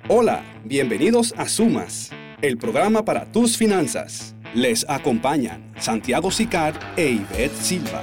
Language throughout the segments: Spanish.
Hola, bienvenidos a Sumas, el programa para tus finanzas. Les acompañan Santiago Sicar e Ivette Silva.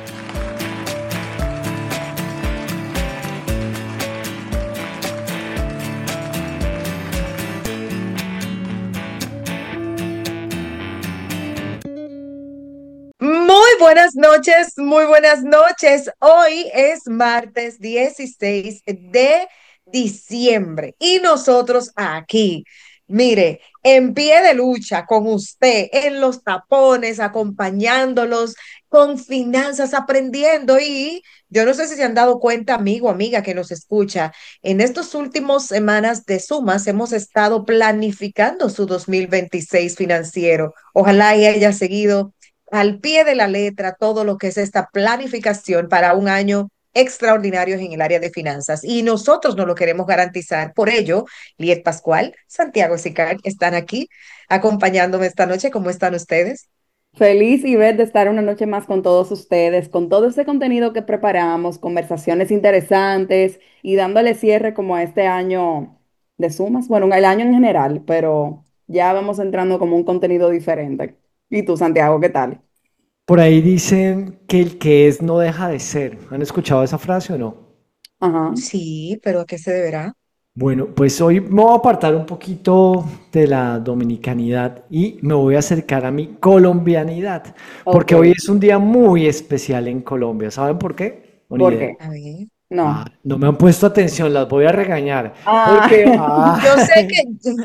Muy buenas noches, muy buenas noches. Hoy es martes 16 de diciembre y nosotros aquí, mire, en pie de lucha con usted, en los tapones, acompañándolos con finanzas, aprendiendo. Y yo no sé si se han dado cuenta, amigo, amiga que nos escucha, en estos últimos semanas de Sumas hemos estado planificando su 2026 financiero. Ojalá y haya seguido al pie de la letra todo lo que es esta planificación para un año extraordinario en el área de finanzas. Y nosotros no lo queremos garantizar. Por ello, Liet Pascual, Santiago Sicar están aquí acompañándome esta noche. ¿Cómo están ustedes? Feliz y ver de estar una noche más con todos ustedes, con todo ese contenido que preparamos, conversaciones interesantes y dándole cierre como a este año de sumas, bueno, el año en general, pero ya vamos entrando como un contenido diferente. ¿Y tú, Santiago, qué tal? Por ahí dicen que el que es no deja de ser. ¿Han escuchado esa frase o no? Ajá, Sí, pero ¿a qué se deberá? Bueno, pues hoy me voy a apartar un poquito de la dominicanidad y me voy a acercar a mi colombianidad, ok. porque hoy es un día muy especial en Colombia. ¿Saben por qué? Una ¿Por idea. qué? A ver. No. No me han puesto atención, las voy a regañar. Ah, Porque, Yo sé que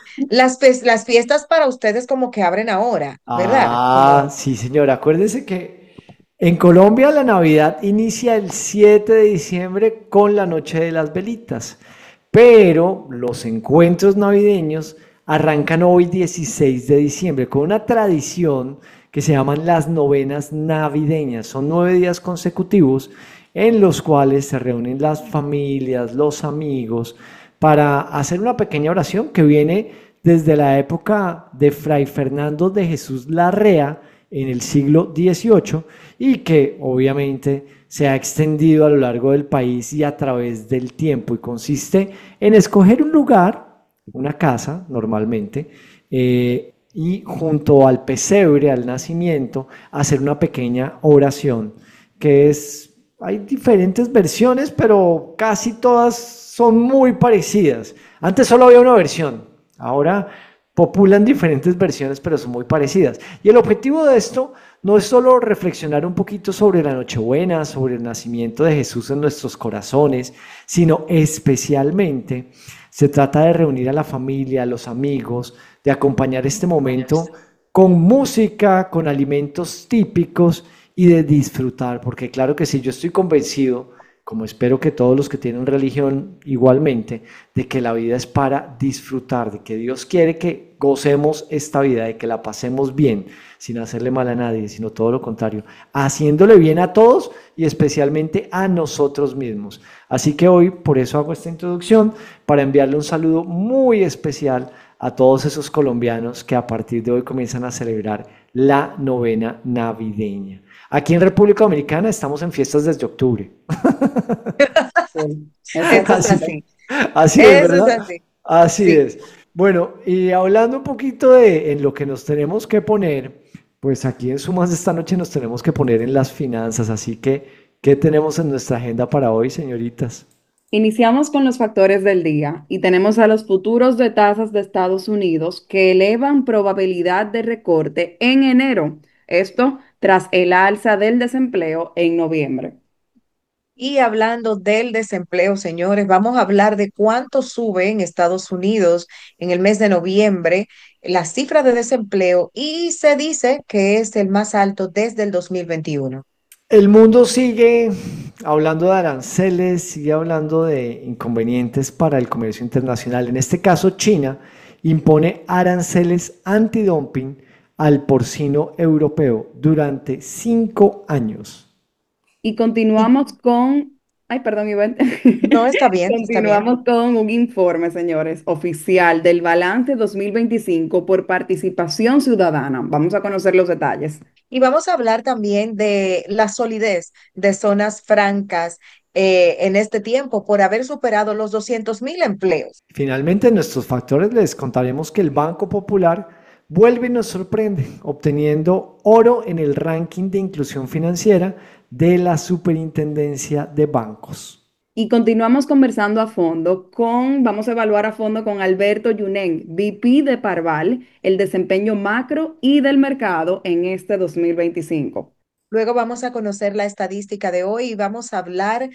las fiestas para ustedes como que abren ahora, ¿verdad? Como, sí, señora. Acuérdese que en Colombia la Navidad inicia el 7 de diciembre con la Noche de las Velitas, pero los encuentros navideños arrancan hoy 16 de diciembre con una tradición que se llaman las novenas navideñas. Son 9 días consecutivos en los cuales se reúnen las familias, los amigos, para hacer una pequeña oración que viene desde la época de Fray Fernando de Jesús Larrea en el siglo XVIII y que obviamente se ha extendido a lo largo del país y a través del tiempo y consiste en escoger un lugar, una casa normalmente, y junto al pesebre, al nacimiento, hacer una pequeña oración que es, hay diferentes versiones, pero casi todas son muy parecidas. Antes solo había una versión, ahora populan diferentes versiones, pero son muy parecidas. Y el objetivo de esto no es solo reflexionar un poquito sobre la Nochebuena, sobre el nacimiento de Jesús en nuestros corazones, sino especialmente se trata de reunir a la familia, a los amigos, de acompañar este momento con música, con alimentos típicos y de disfrutar, porque claro que sí, yo estoy convencido, como espero que todos los que tienen religión igualmente, de que la vida es para disfrutar, de que Dios quiere que gocemos esta vida, de que la pasemos bien, sin hacerle mal a nadie, sino todo lo contrario, haciéndole bien a todos y especialmente a nosotros mismos. Así que hoy, por eso hago esta introducción, para enviarle un saludo muy especial a todos esos colombianos que a partir de hoy comienzan a celebrar la novena navideña. Aquí en República Dominicana estamos en fiestas desde octubre. sí, eso es eso es Así, así. así, así es, eso es ¿verdad? así. Así Sí. es. Bueno, y hablando un poquito de en lo que nos tenemos que poner, pues aquí en Sumas de esta noche nos tenemos que poner en las finanzas. Así que, ¿qué tenemos en nuestra agenda para hoy, señoritas? Iniciamos con los factores del día y tenemos a los futuros de tasas de Estados Unidos que elevan probabilidad de recorte en enero. Esto tras el alza del desempleo en noviembre. Y hablando del desempleo, señores, vamos a hablar de cuánto sube en Estados Unidos en el mes de noviembre la cifra de desempleo y se dice que es el más alto desde el 2021. El mundo sigue hablando de aranceles, sigue hablando de inconvenientes para el comercio internacional. En este caso, China impone aranceles antidumping al porcino europeo durante 5 años. Y Y continuamos con, ay, perdón, Iván. no está bien, está bien. Continuamos con un informe, señores, oficial del balance 2025 por participación ciudadana. Vamos a conocer los detalles. Y vamos a hablar también de la solidez de zonas francas en este tiempo por haber superado los 200.000 empleos. Finalmente, en nuestros factores les contaremos que el Banco Popular vuelve y nos sorprende, obteniendo oro en el ranking de inclusión financiera de la Superintendencia de Bancos. Y continuamos conversando a fondo vamos a evaluar a fondo con Alberto Yunen, VP de Parval, el desempeño macro y del mercado en este 2025. Luego vamos a conocer la estadística de hoy y vamos a hablar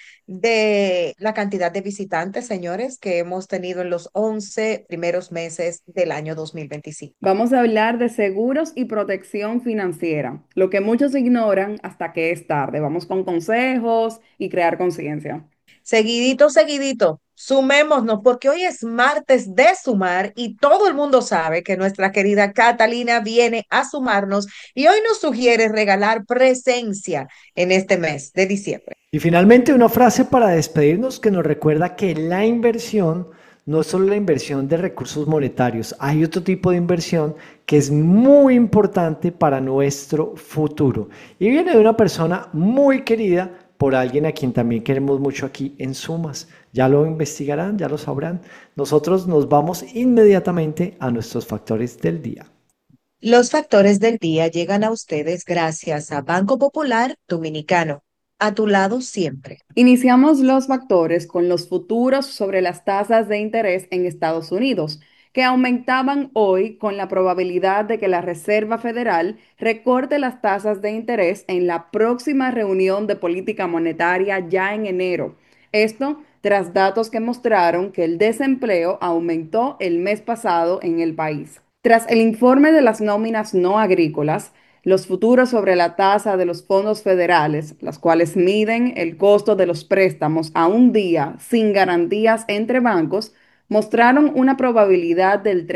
de la cantidad de visitantes, señores, que hemos tenido en los 11 primeros meses del año 2025. Vamos a hablar de seguros y protección financiera, lo que muchos ignoran hasta que es tarde. Vamos con consejos y crear conciencia. Seguidito, seguidito, sumémonos porque hoy es martes de sumar y todo el mundo sabe que nuestra querida Catalina viene a sumarnos y hoy nos sugiere regalar presencia en este mes de diciembre. Y finalmente, una frase para despedirnos que nos recuerda que la inversión no es solo la inversión de recursos monetarios, hay otro tipo de inversión que es muy importante para nuestro futuro. Y viene de una persona muy querida por alguien a quien también queremos mucho aquí en Sumas. Ya lo investigarán, ya lo sabrán. Nosotros nos vamos inmediatamente a nuestros factores del día. Los factores del día llegan a ustedes gracias a Banco Popular Dominicano, a tu lado siempre. Iniciamos los factores con los futuros sobre las tasas de interés en Estados Unidos, que aumentaban hoy con la probabilidad de que la Reserva Federal recorte las tasas de interés en la próxima reunión de política monetaria ya en enero. Esto tras datos que mostraron que el desempleo aumentó el mes pasado en el país. Tras el informe de las nóminas no agrícolas, los futuros sobre la tasa de los fondos federales, las cuales miden el costo de los préstamos a un día sin garantías entre bancos, mostraron una probabilidad del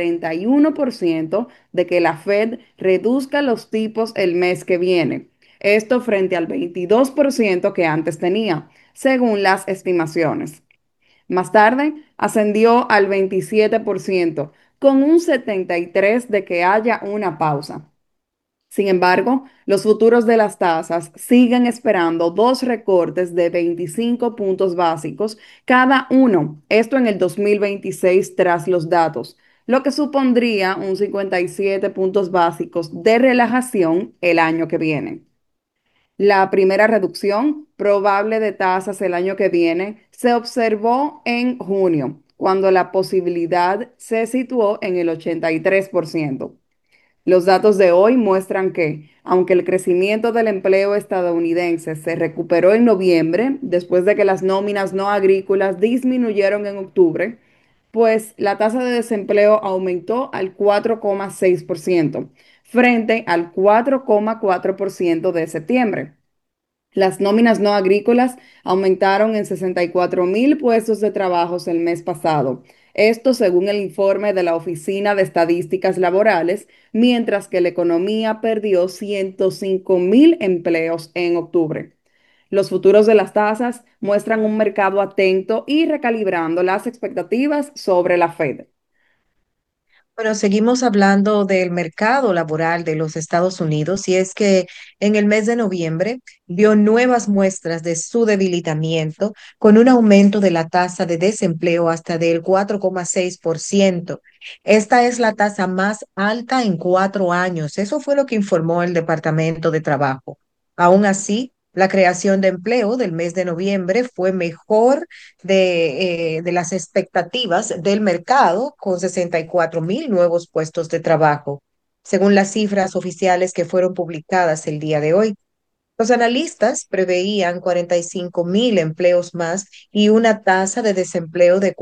31% de que la Fed reduzca los tipos el mes que viene. Esto frente al 22% que antes tenía, según las estimaciones. Más tarde, ascendió al 27%, con un 73% de que haya una pausa. Sin embargo, los futuros de las tasas siguen esperando dos recortes de 25 puntos básicos cada uno, esto en el 2026 tras los datos, lo que supondría un 57 puntos básicos de relajación el año que viene. La primera reducción probable de tasas el año que viene se observó en junio, cuando la posibilidad se situó en el 83%. Los datos de hoy muestran que, aunque el crecimiento del empleo estadounidense se recuperó en noviembre, después de que las nóminas no agrícolas disminuyeron en octubre, pues la tasa de desempleo aumentó al 4,6% frente al 4,4% de septiembre. Las nóminas no agrícolas aumentaron en 64.000 puestos de trabajo el mes pasado. Esto según el informe de la Oficina de Estadísticas Laborales, mientras que la economía perdió 105.000 empleos en octubre. Los futuros de las tasas muestran un mercado atento y recalibrando las expectativas sobre la Fed. Bueno, seguimos hablando del mercado laboral de los Estados Unidos y es que en el mes de noviembre dio nuevas muestras de su debilitamiento con un aumento de la tasa de desempleo hasta del 4,6%. Esta es la tasa más alta en 4 años. Eso fue lo que informó el Departamento de Trabajo. Aún así, la creación de empleo del mes de noviembre fue mejor de las expectativas del mercado, con 64.000 nuevos puestos de trabajo, según las cifras oficiales que fueron publicadas el día de hoy. Los analistas preveían 45.000 empleos más y una tasa de desempleo de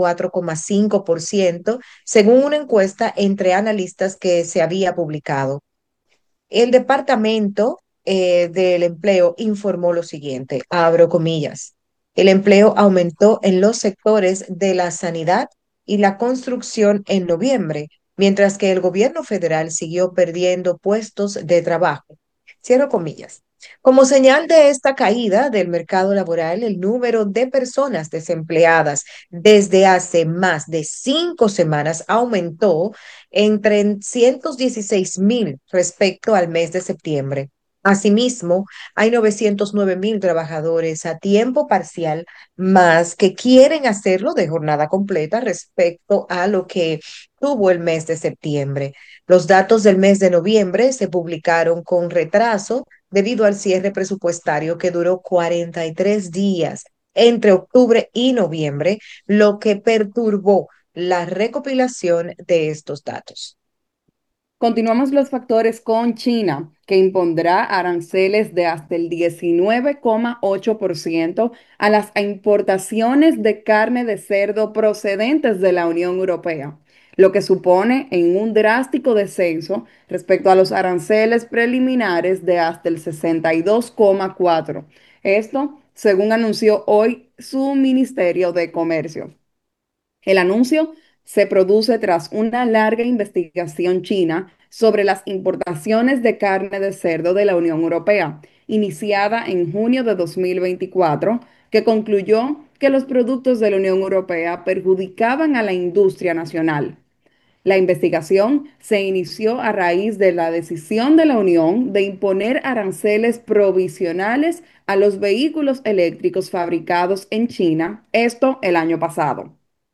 4,5%, según una encuesta entre analistas que se había publicado. El Departamento del Empleo informó lo siguiente, abro comillas, el empleo aumentó en los sectores de la sanidad y la construcción en noviembre, mientras que el gobierno federal siguió perdiendo puestos de trabajo. Cierro comillas. Como señal de esta caída del mercado laboral, el número de personas desempleadas desde hace más de 5 semanas aumentó en 316.000 respecto al mes de septiembre. Asimismo, hay 909.000 trabajadores a tiempo parcial más que quieren hacerlo de jornada completa respecto a lo que tuvo el mes de septiembre. Los datos del mes de noviembre se publicaron con retraso debido al cierre presupuestario que duró 43 días entre octubre y noviembre, lo que perturbó la recopilación de estos datos. Continuamos los factores con China, que impondrá aranceles de hasta el 19,8% a las importaciones de carne de cerdo procedentes de la Unión Europea, lo que supone en un drástico descenso respecto a los aranceles preliminares de hasta el 62,4%. Esto, según anunció hoy su Ministerio de Comercio. El anuncio se produce tras una larga investigación china sobre las importaciones de carne de cerdo de la Unión Europea, iniciada en junio de 2024, que concluyó que los productos de la Unión Europea perjudicaban a la industria nacional. La investigación se inició a raíz de la decisión de la Unión de imponer aranceles provisionales a los vehículos eléctricos fabricados en China, esto el año pasado.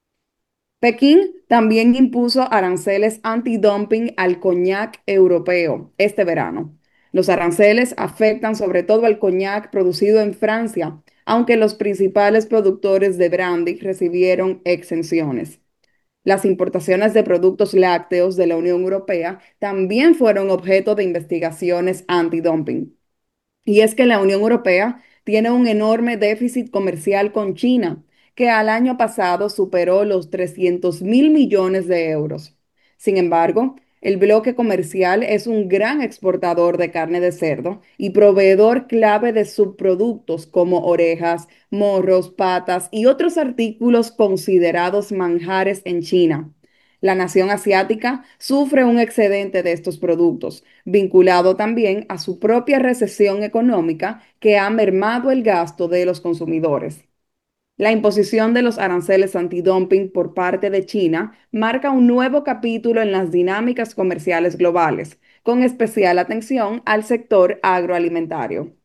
Pekín también impuso aranceles antidumping al coñac europeo este verano. Los aranceles afectan sobre todo al coñac producido en Francia, aunque los principales productores de brandy recibieron exenciones. Las importaciones de productos lácteos de la Unión Europea también fueron objeto de investigaciones antidumping. Y es que la Unión Europea tiene un enorme déficit comercial con China, que al año pasado superó los 300.000 millones de euros. Sin embargo, el bloque comercial es un gran exportador de carne de cerdo y proveedor clave de subproductos como orejas, morros, patas y otros artículos considerados manjares en China. La nación asiática sufre un excedente de estos productos, vinculado también a su propia recesión económica que ha mermado el gasto de los consumidores. La imposición de los aranceles antidumping por parte de China marca un nuevo capítulo en las dinámicas comerciales globales, con especial atención al sector agroalimentario.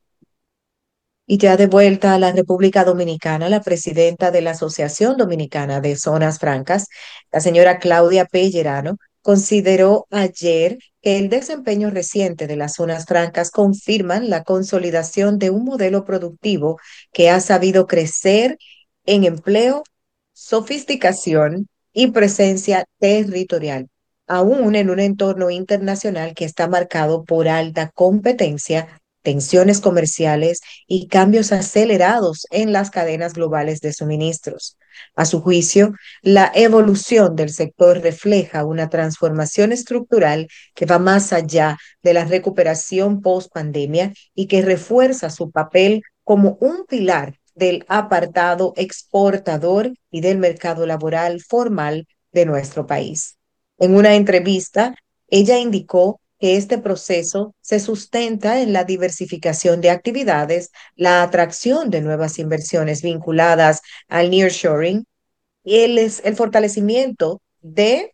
Y ya de vuelta a la República Dominicana, la presidenta de la Asociación Dominicana de Zonas Francas, la señora Claudia Pellerano, consideró ayer que el desempeño reciente de las zonas francas confirman la consolidación de un modelo productivo que ha sabido crecer en empleo, sofisticación y presencia territorial, aún en un entorno internacional que está marcado por alta competencia, tensiones comerciales y cambios acelerados en las cadenas globales de suministros. A su juicio, la evolución del sector refleja una transformación estructural que va más allá de la recuperación post-pandemia y que refuerza su papel como un pilar del apartado exportador y del mercado laboral formal de nuestro país. En una entrevista, ella indicó que este proceso se sustenta en la diversificación de actividades, la atracción de nuevas inversiones vinculadas al nearshoring y el fortalecimiento de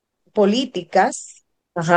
políticas,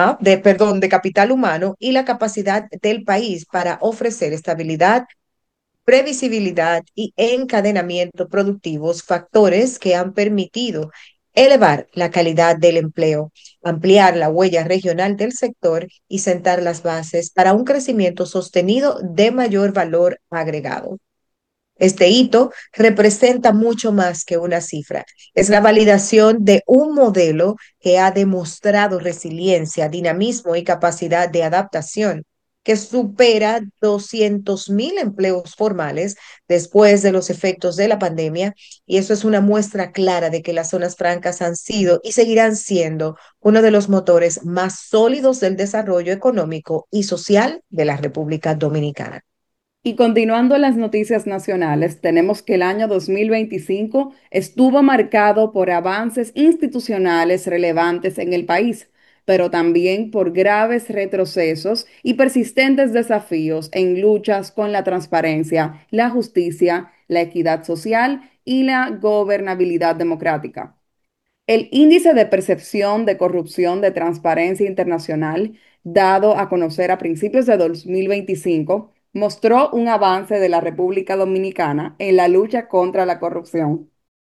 de capital humano y la capacidad del país para ofrecer estabilidad, previsibilidad y encadenamiento productivos, factores que han permitido elevar la calidad del empleo, ampliar la huella regional del sector y sentar las bases para un crecimiento sostenido de mayor valor agregado. Este hito representa mucho más que una cifra. Es la validación de un modelo que ha demostrado resiliencia, dinamismo y capacidad de adaptación, que supera 200.000 empleos formales después de los efectos de la pandemia. Y eso es una muestra clara de que las zonas francas han sido y seguirán siendo uno de los motores más sólidos del desarrollo económico y social de la República Dominicana. Y continuando las noticias nacionales, tenemos que el año 2025 estuvo marcado por avances institucionales relevantes en el país, pero también por graves retrocesos y persistentes desafíos en luchas con la transparencia, la justicia, la equidad social y la gobernabilidad democrática. El índice de percepción de corrupción de Transparencia Internacional, dado a conocer a principios de 2025, mostró un avance de la República Dominicana en la lucha contra la corrupción.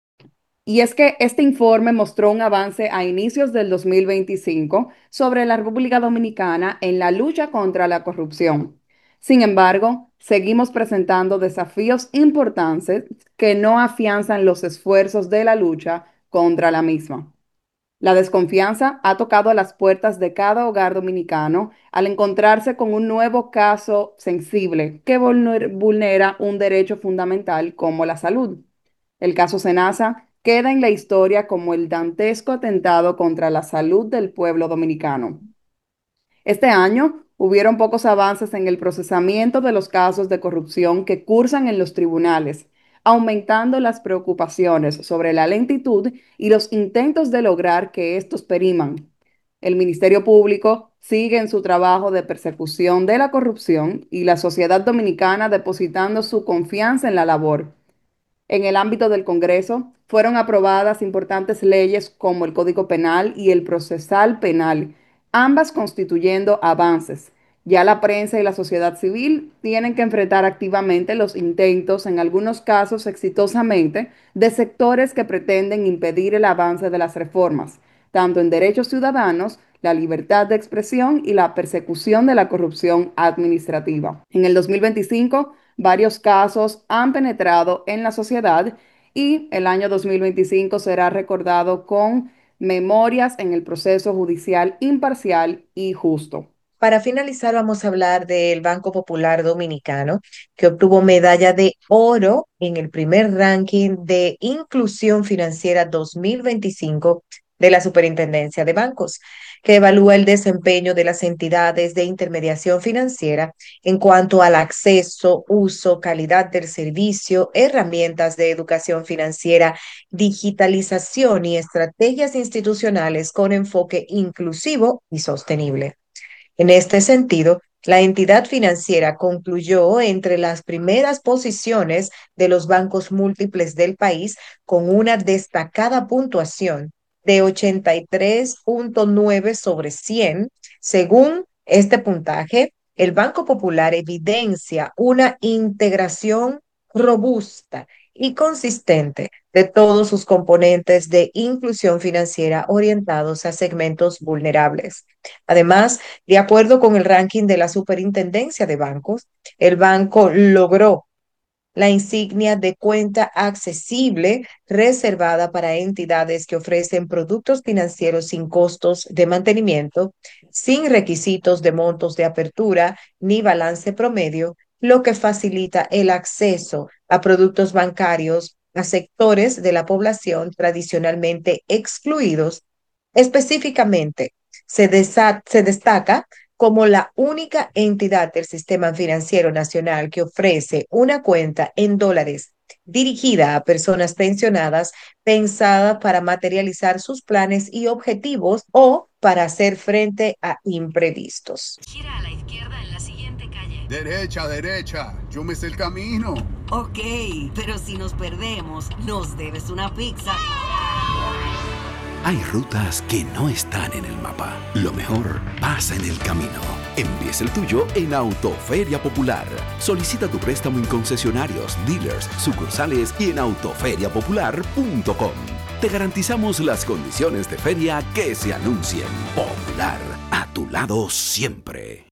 Y es que este informe mostró un avance a inicios del 2025 sobre la República Dominicana en la lucha contra la corrupción. Sin embargo, seguimos presentando desafíos importantes que no afianzan los esfuerzos de la lucha contra la misma. La desconfianza ha tocado a las puertas de cada hogar dominicano al encontrarse con un nuevo caso sensible que vulnera un derecho fundamental como la salud. El caso Senasa queda en la historia como el dantesco atentado contra la salud del pueblo dominicano. Este año hubieron pocos avances en el procesamiento de los casos de corrupción que cursan en los tribunales, aumentando las preocupaciones sobre la lentitud y los intentos de lograr que estos periman. El Ministerio Público sigue en su trabajo de persecución de la corrupción y la sociedad dominicana depositando su confianza en la labor. En el ámbito del Congreso, fueron aprobadas importantes leyes como el Código Penal y el Procesal Penal, ambas constituyendo avances. Ya la prensa y la sociedad civil tienen que enfrentar activamente los intentos, en algunos casos exitosamente, de sectores que pretenden impedir el avance de las reformas, tanto en derechos ciudadanos, la libertad de expresión y la persecución de la corrupción administrativa. En el 2025, varios casos han penetrado en la sociedad y el año 2025 será recordado con memorias en el proceso judicial imparcial y justo. Para finalizar, vamos a hablar del Banco Popular Dominicano, que obtuvo medalla de oro en el primer ranking de inclusión financiera 2025 de la Superintendencia de Bancos, que evalúa el desempeño de las entidades de intermediación financiera en cuanto al acceso, uso, calidad del servicio, herramientas de educación financiera, digitalización y estrategias institucionales con enfoque inclusivo y sostenible. En este sentido, la entidad financiera concluyó entre las primeras posiciones de los bancos múltiples del país con una destacada puntuación de 83.9 sobre 100. Según este puntaje, el Banco Popular evidencia una integración robusta y consistente de todos sus componentes de inclusión financiera orientados a segmentos vulnerables. Además, de acuerdo con el ranking de la Superintendencia de Bancos, el banco logró la insignia de cuenta accesible reservada para entidades que ofrecen productos financieros sin costos de mantenimiento, sin requisitos de montos de apertura ni balance promedio, lo que facilita el acceso a productos bancarios a sectores de la población tradicionalmente excluidos. Específicamente, se destaca como la única entidad del sistema financiero nacional que ofrece una cuenta en dólares dirigida a personas pensionadas, pensada para materializar sus planes y objetivos o para hacer frente a imprevistos. Gira a la izquierda en la siguiente calle. Derecha, derecha. Yo me sé el camino. Ok, pero si nos perdemos, nos debes una pizza. Hay rutas que no están en el mapa. Lo mejor pasa en el camino. Empieza el tuyo en Autoferia Popular. Solicita tu préstamo en concesionarios, dealers, sucursales y en autoferiapopular.com. Te garantizamos las condiciones de feria que se anuncien. Popular, a tu lado siempre.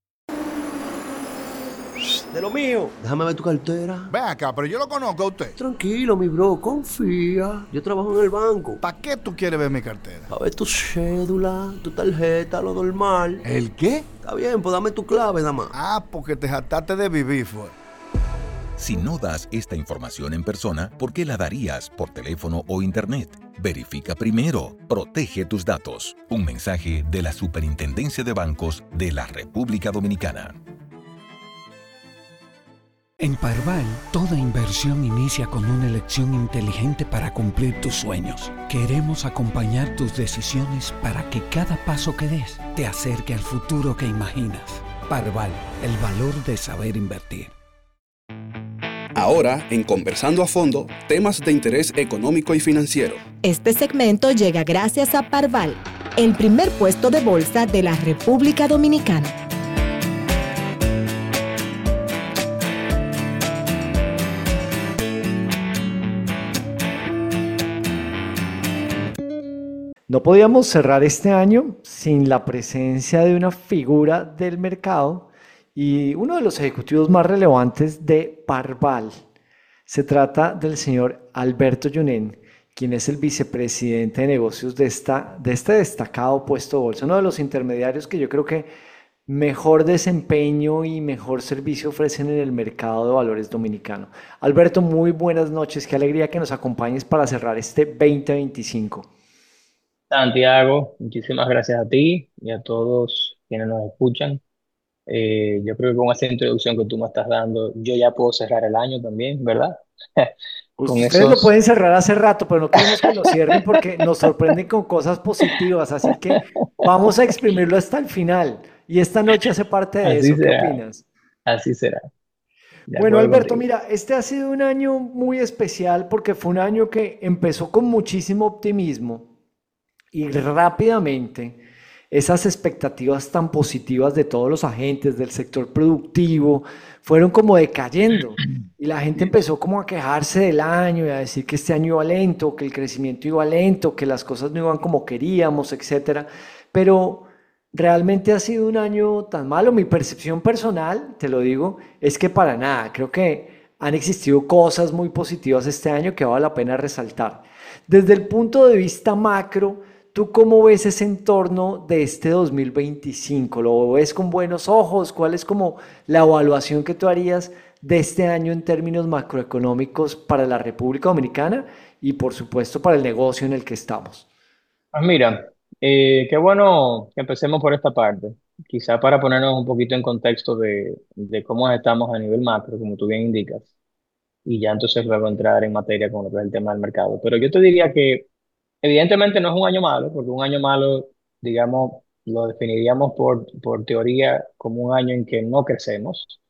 De lo mío. Déjame ver tu cartera. Ven acá, pero yo lo conozco a usted. Tranquilo, mi bro, confía. Yo trabajo en el banco. ¿Para qué tú quieres ver mi cartera? A ver tu cédula, tu tarjeta, lo normal. ¿El qué? Está bien, pues dame tu clave nada más. Ah, porque te jactaste de vivir, fue. Si no das esta información en persona, ¿por qué la darías por teléfono o internet? Verifica primero. Protege tus datos. Un mensaje de la Superintendencia de Bancos de la República Dominicana. En Parval, toda inversión inicia con una elección inteligente para cumplir tus sueños. Queremos acompañar tus decisiones para que cada paso que des te acerque al futuro que imaginas. Parval, el valor de saber invertir. Ahora, en Conversando a Fondo, temas de interés económico y financiero. Este segmento llega gracias a Parval, el primer puesto de bolsa de la República Dominicana. No podíamos cerrar este año sin la presencia de una figura del mercado y uno de los ejecutivos más relevantes de Parval. Se trata del señor Alberto Yunen, quien es el vicepresidente de negocios de este destacado puesto de bolsa, uno de los intermediarios que yo creo que mejor desempeño y mejor servicio ofrecen en el mercado de valores dominicano. Alberto, muy buenas noches, qué alegría que nos acompañes para cerrar este 2025. Santiago, muchísimas gracias a ti y a todos quienes nos escuchan. Yo creo que con esta introducción que tú me estás dando, yo ya puedo cerrar el año también, ¿verdad? Con Ustedes lo esos, pueden cerrar hace rato, pero no queremos que lo cierren porque nos sorprenden con cosas positivas, así que vamos a exprimirlo hasta el final. Y esta noche hace parte de así eso, ¿qué será, opinas? así será. De Bueno, acuerdo Alberto, contigo. mira, este ha sido un año muy especial porque fue un año que empezó con muchísimo optimismo y rápidamente esas expectativas tan positivas de todos los agentes del sector productivo fueron como decayendo y la gente empezó como a quejarse del año y a decir que este año iba lento, que el crecimiento iba lento, que las cosas no iban como queríamos, etcétera. Pero realmente ha sido un año tan malo. Mi percepción personal, te lo digo, es que para nada. Creo que han existido cosas muy positivas este año que vale la pena resaltar. Desde el punto de vista macro, ¿tú cómo ves ese entorno de este 2025? ¿Lo ves con buenos ojos? ¿Cuál es como la evaluación que tú harías de este año en términos macroeconómicos para la República Dominicana y por supuesto para el negocio en el que estamos? Pues mira, qué bueno que empecemos por esta parte. Quizá para ponernos un poquito en contexto de cómo estamos a nivel macro, como tú bien indicas, y ya entonces luego entrar en materia con lo que es el tema del mercado. Pero yo te diría que evidentemente no es un año malo, porque un año malo, digamos, lo definiríamos por teoría como un año en que no crecemos.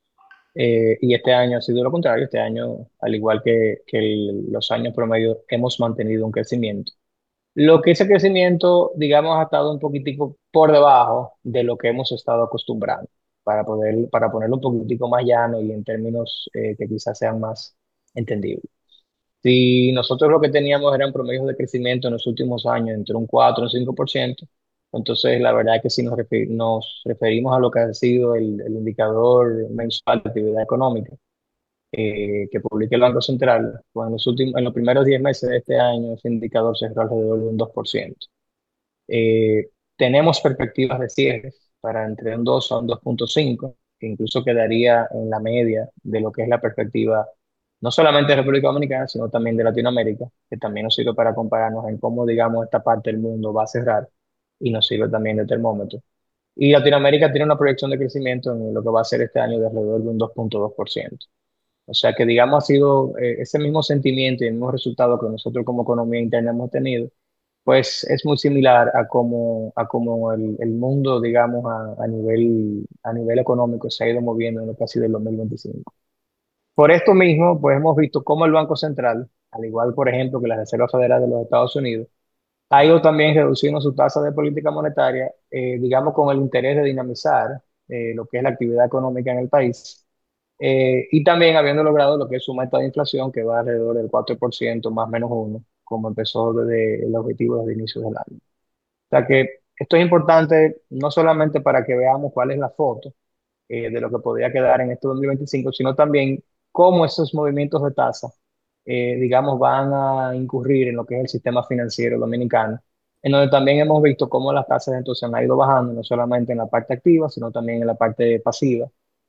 Y este año ha sido lo contrario. Este año, al igual que los años promedio, hemos mantenido un crecimiento. Lo que ese crecimiento, digamos, ha estado un poquitico por debajo de lo que hemos estado acostumbrando, para ponerlo un poquitico más llano y en términos que quizás sean más entendibles. Si nosotros lo que teníamos eran promedios de crecimiento en los últimos años entre un 4 y un 5%, entonces la verdad es que si nos referimos a lo que ha sido el indicador mensual de actividad económica que publica el Banco Central, pues en los primeros 10 meses de este año ese indicador cerró alrededor de un 2%. Tenemos perspectivas de cierres para entre un 2 a un 2,5, que incluso quedaría en la media de lo que es la perspectiva no solamente de República Dominicana, sino también de Latinoamérica, que también nos sirve para compararnos en cómo, digamos, esta parte del mundo va a cerrar y nos sirve también de termómetro. Y Latinoamérica tiene una proyección de crecimiento en lo que va a ser este año de alrededor de un 2,2%. O sea que, digamos, ha sido ese mismo sentimiento y el mismo resultado que nosotros como economía interna hemos tenido, pues es muy similar a cómo el mundo, digamos, a nivel económico se ha ido moviendo en lo que ha sido el 2025. Por esto mismo, pues hemos visto cómo el Banco Central, al igual, por ejemplo, que la Reserva Federal de los Estados Unidos, ha ido también reduciendo su tasa de política monetaria, digamos, con el interés de dinamizar lo que es la actividad económica en el país, y también habiendo logrado lo que es su meta de inflación, que va alrededor del 4% más o menos uno, como empezó desde el objetivo desde inicios del año. O sea que esto es importante no solamente para que veamos cuál es la foto de lo que podría quedar en este 2025, sino también cómo esos movimientos de tasa, digamos, van a incurrir en lo que es el sistema financiero dominicano, en donde también hemos visto cómo las tasas entonces han ido bajando, no solamente en la parte activa, sino también en la parte pasiva,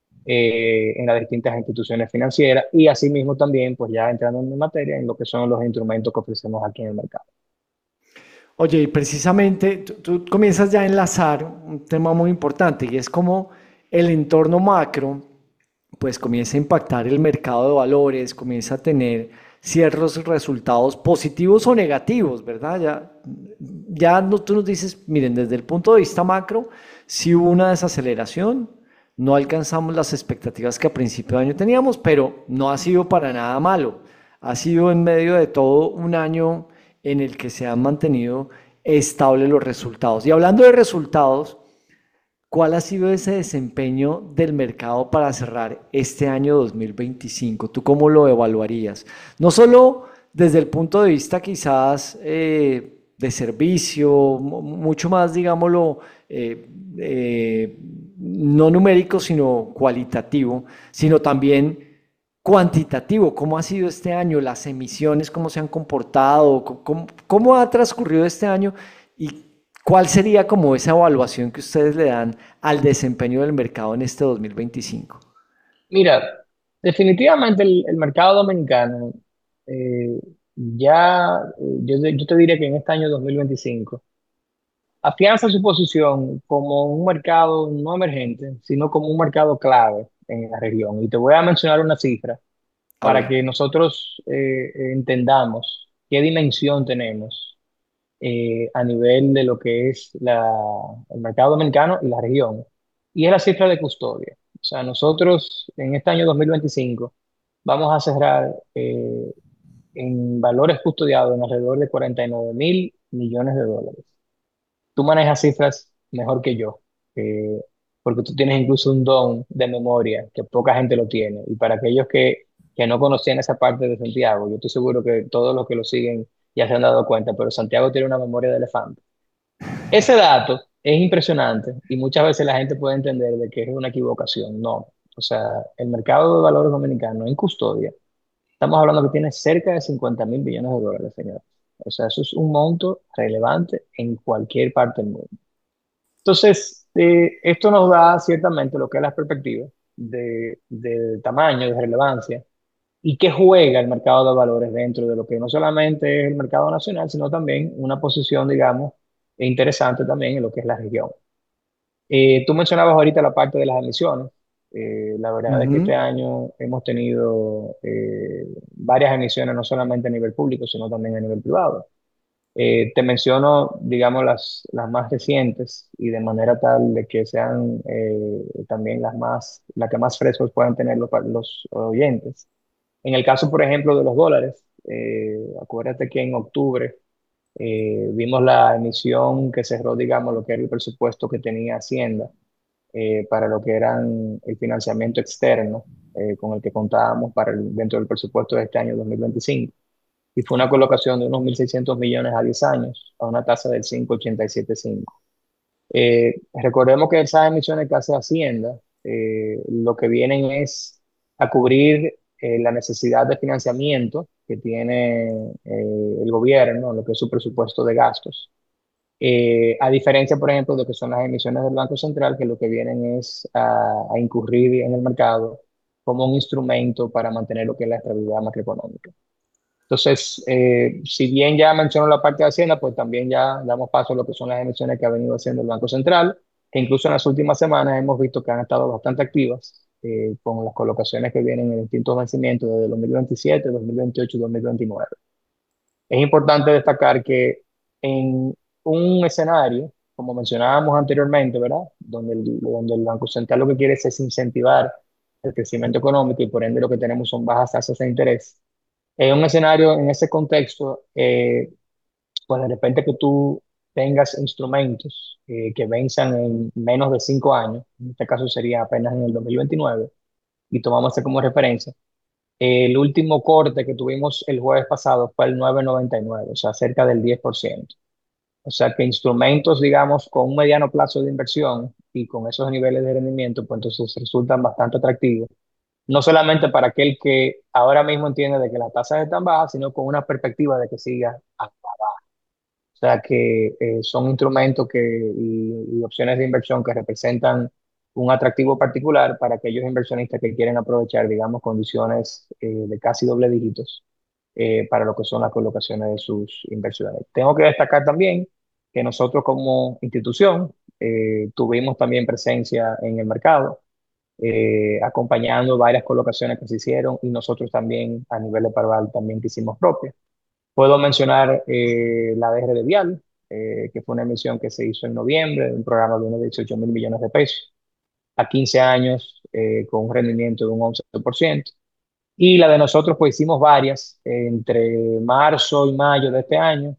en las distintas instituciones financieras y asimismo también, pues ya entrando en materia, en lo que son los instrumentos que ofrecemos aquí en el mercado. Oye, y precisamente tú comienzas ya a enlazar un tema muy importante y es como el entorno macro pues comienza a impactar el mercado de valores, comienza a tener ciertos resultados positivos o negativos, ¿verdad? Tú nos dices, miren, desde el punto de vista macro, sí hubo una desaceleración, No alcanzamos las expectativas que a principio de año teníamos, pero no ha sido para nada malo. Ha sido en medio de todo un año en el que se han mantenido estables los resultados. Y hablando de resultados, ¿cuál ha sido ese desempeño del mercado para cerrar este año 2025? ¿Tú cómo lo evaluarías? No solo desde el punto de vista quizás de servicio, mucho más, digámoslo, no numérico, sino cualitativo, sino también cuantitativo. ¿Cómo ha sido este año? Las emisiones, ¿cómo se han comportado? ¿Cómo ha transcurrido este año? ¿Y cuál sería como esa evaluación que ustedes le dan al desempeño del mercado en este 2025? Mira, definitivamente el mercado dominicano, eh, yo te diría que en este año 2025 afianza su posición como un mercado no emergente, sino como un mercado clave en la región. Y te voy a mencionar una cifra A para ver. que nosotros entendamos qué dimensión tenemos a nivel de lo que es el mercado dominicano y la región. Y es la cifra de custodia. O sea, nosotros en este año 2025 vamos a cerrar en valores custodiados en alrededor de 49.000 millones de dólares. Tú manejas cifras mejor que yo, eh, porque tú tienes incluso un don de memoria que poca gente lo tiene. Y para aquellos que no conocían esa parte de Santiago, yo estoy seguro que todos los que lo siguen ya se han dado cuenta, pero Santiago tiene una memoria de elefante. Ese dato es impresionante y muchas veces la gente puede entender de que es una equivocación. No, o sea, el mercado de valores dominicano en custodia, estamos hablando que tiene cerca de 50.000 millones de dólares, señores. O sea, eso es un monto relevante en cualquier parte del mundo. Entonces, esto nos da ciertamente lo que es la perspectiva de tamaño, de relevancia y qué juega el mercado de valores dentro de lo que no solamente es el mercado nacional, sino también una posición, digamos, interesante también en lo que es la región. Tú mencionabas ahorita la parte de las emisiones. La verdad es que este Ujú. año hemos tenido varias emisiones, no solamente a nivel público, sino también a nivel privado. Te menciono, digamos, las más recientes y de manera tal de que sean también las que más frescos puedan tener los oyentes. En el caso, por ejemplo, de los dólares, acuérdate que en octubre vimos la emisión que cerró, digamos, lo que era el presupuesto que tenía Hacienda para lo que eran el financiamiento externo con el que contábamos dentro del presupuesto de este año 2025 y fue una colocación de unos 1.600 millones a 10 años a una tasa del 5,875. Recordemos que esas emisiones que hace Hacienda lo que vienen es a cubrir la necesidad de financiamiento que tiene el gobierno, lo que es su presupuesto de gastos. A diferencia, por ejemplo, de lo que son las emisiones del Banco Central, que lo que vienen es a incurrir en el mercado como un instrumento para mantener lo que es la estabilidad macroeconómica. Entonces, si bien ya mencionó la parte de Hacienda, pues también ya damos paso a lo que son las emisiones que ha venido haciendo el Banco Central, que incluso en las últimas semanas hemos visto que han estado bastante activas con las colocaciones que vienen en distintos vencimientos desde 2027, 2028 y 2029. Es importante destacar que en un escenario, como mencionábamos anteriormente, ¿verdad? Donde el Banco Central lo que quiere es incentivar el crecimiento económico y por ende lo que tenemos son bajas tasas de interés. En un escenario, en ese contexto, pues de repente que tú tengas instrumentos que venzan en menos de 5 años, en este caso sería apenas en el 2029, y tomamos ese como referencia. El último corte que tuvimos el jueves pasado fue el 9,99, o sea, cerca del 10%. O sea que instrumentos, digamos, con un mediano plazo de inversión y con esos niveles de rendimiento, pues entonces resultan bastante atractivos no solamente para aquel que ahora mismo entiende de que las tasas están bajas, sino con una perspectiva de que siga hasta abajo. O sea que son instrumentos y opciones de inversión que representan un atractivo particular para aquellos inversionistas que quieren aprovechar, digamos, condiciones de casi doble dígitos para lo que son las colocaciones de sus inversiones. Tengo que destacar también que nosotros como institución tuvimos también presencia en el mercado acompañando varias colocaciones que se hicieron y nosotros también a nivel de Parval también que hicimos propia. Puedo mencionar la DR de Vial, que fue una emisión que se hizo en noviembre, un programa de unos 18.000 millones de pesos. a 15 años con un rendimiento de un 11%. Y la de nosotros, pues hicimos varias entre marzo y mayo de este año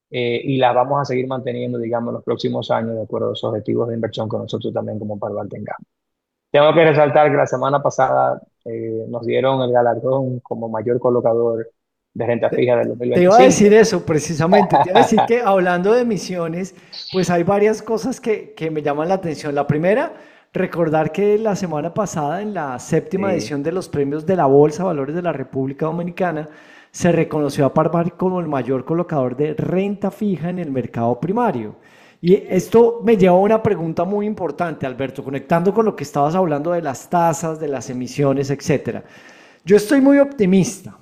y las vamos a seguir manteniendo, digamos, los próximos años de acuerdo a los objetivos de inversión que nosotros también como Parval tengamos. Tengo que resaltar que la semana pasada nos dieron el galardón como mayor colocador de renta fija del Te iba a decir 2025. eso precisamente, te iba a decir que hablando de emisiones, pues hay varias cosas que me llaman la atención. La primera, recordar que la semana pasada, en la séptima Sí, edición de los premios de la Bolsa de Valores de la República Dominicana, se reconoció a Parval como el mayor colocador de renta fija en el mercado primario. Y esto me lleva a una pregunta muy importante, Alberto, conectando con lo que estabas hablando de las tasas, de las emisiones, etcétera. Yo estoy muy optimista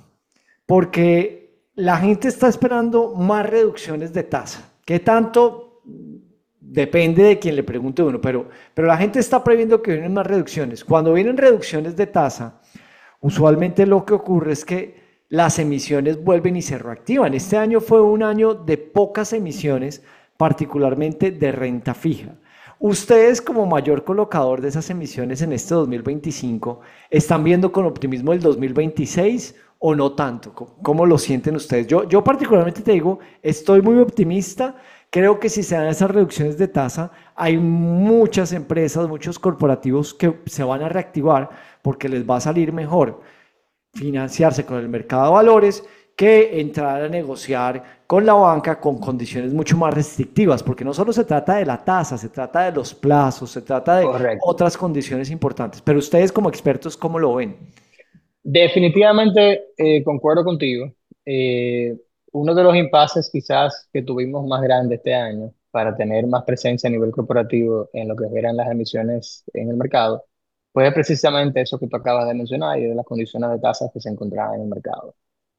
porque la gente está esperando más reducciones de tasa. ¿Qué tanto? Depende de quien le pregunte uno, pero la gente está previendo que vienen más reducciones. Cuando vienen reducciones de tasa, usualmente lo que ocurre es que las emisiones vuelven y se reactivan. Este año fue un año de pocas emisiones, particularmente de renta fija. Ustedes como mayor colocador de esas emisiones en este 2025, ¿están viendo con optimismo el 2026 o no tanto? ¿Cómo lo sienten ustedes? Yo particularmente te digo, estoy muy optimista. Creo que si se dan esas reducciones de tasa, hay muchas empresas, muchos corporativos que se van a reactivar porque les va a salir mejor financiarse con el mercado de valores que entrar a negociar con la banca con condiciones mucho más restrictivas, porque no solo se trata de la tasa, se trata de los plazos, se trata de correcto. otras condiciones importantes. Pero ustedes como expertos, ¿cómo lo ven? Definitivamente concuerdo contigo. Eh, Uno de los impases quizás que tuvimos más grande este año para tener más presencia a nivel corporativo en lo que eran las emisiones en el mercado fue precisamente eso que tú acabas de mencionar y de las condiciones de tasas que se encontraban en el mercado.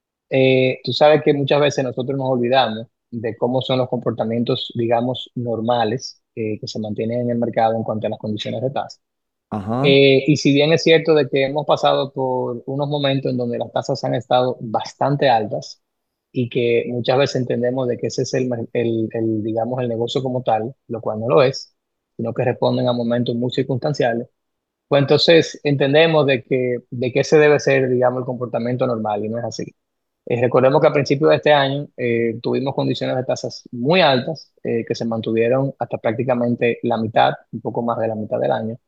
Tú sabes que muchas veces nosotros nos olvidamos de cómo son los comportamientos, digamos, normales que se mantienen en el mercado en cuanto a las condiciones de tasa. Ajá. Y si bien es cierto de que hemos pasado por unos momentos en donde las tasas han estado bastante altas y que muchas veces entendemos de que ese es digamos, el negocio como tal, lo cual no lo es, sino que responden a momentos muy circunstanciales, pues entonces entendemos de que ese debe ser, digamos, el comportamiento normal y no es así. Recordemos que a principios de este año tuvimos condiciones de tasas muy altas que se mantuvieron hasta prácticamente la mitad, un poco más de la mitad del año.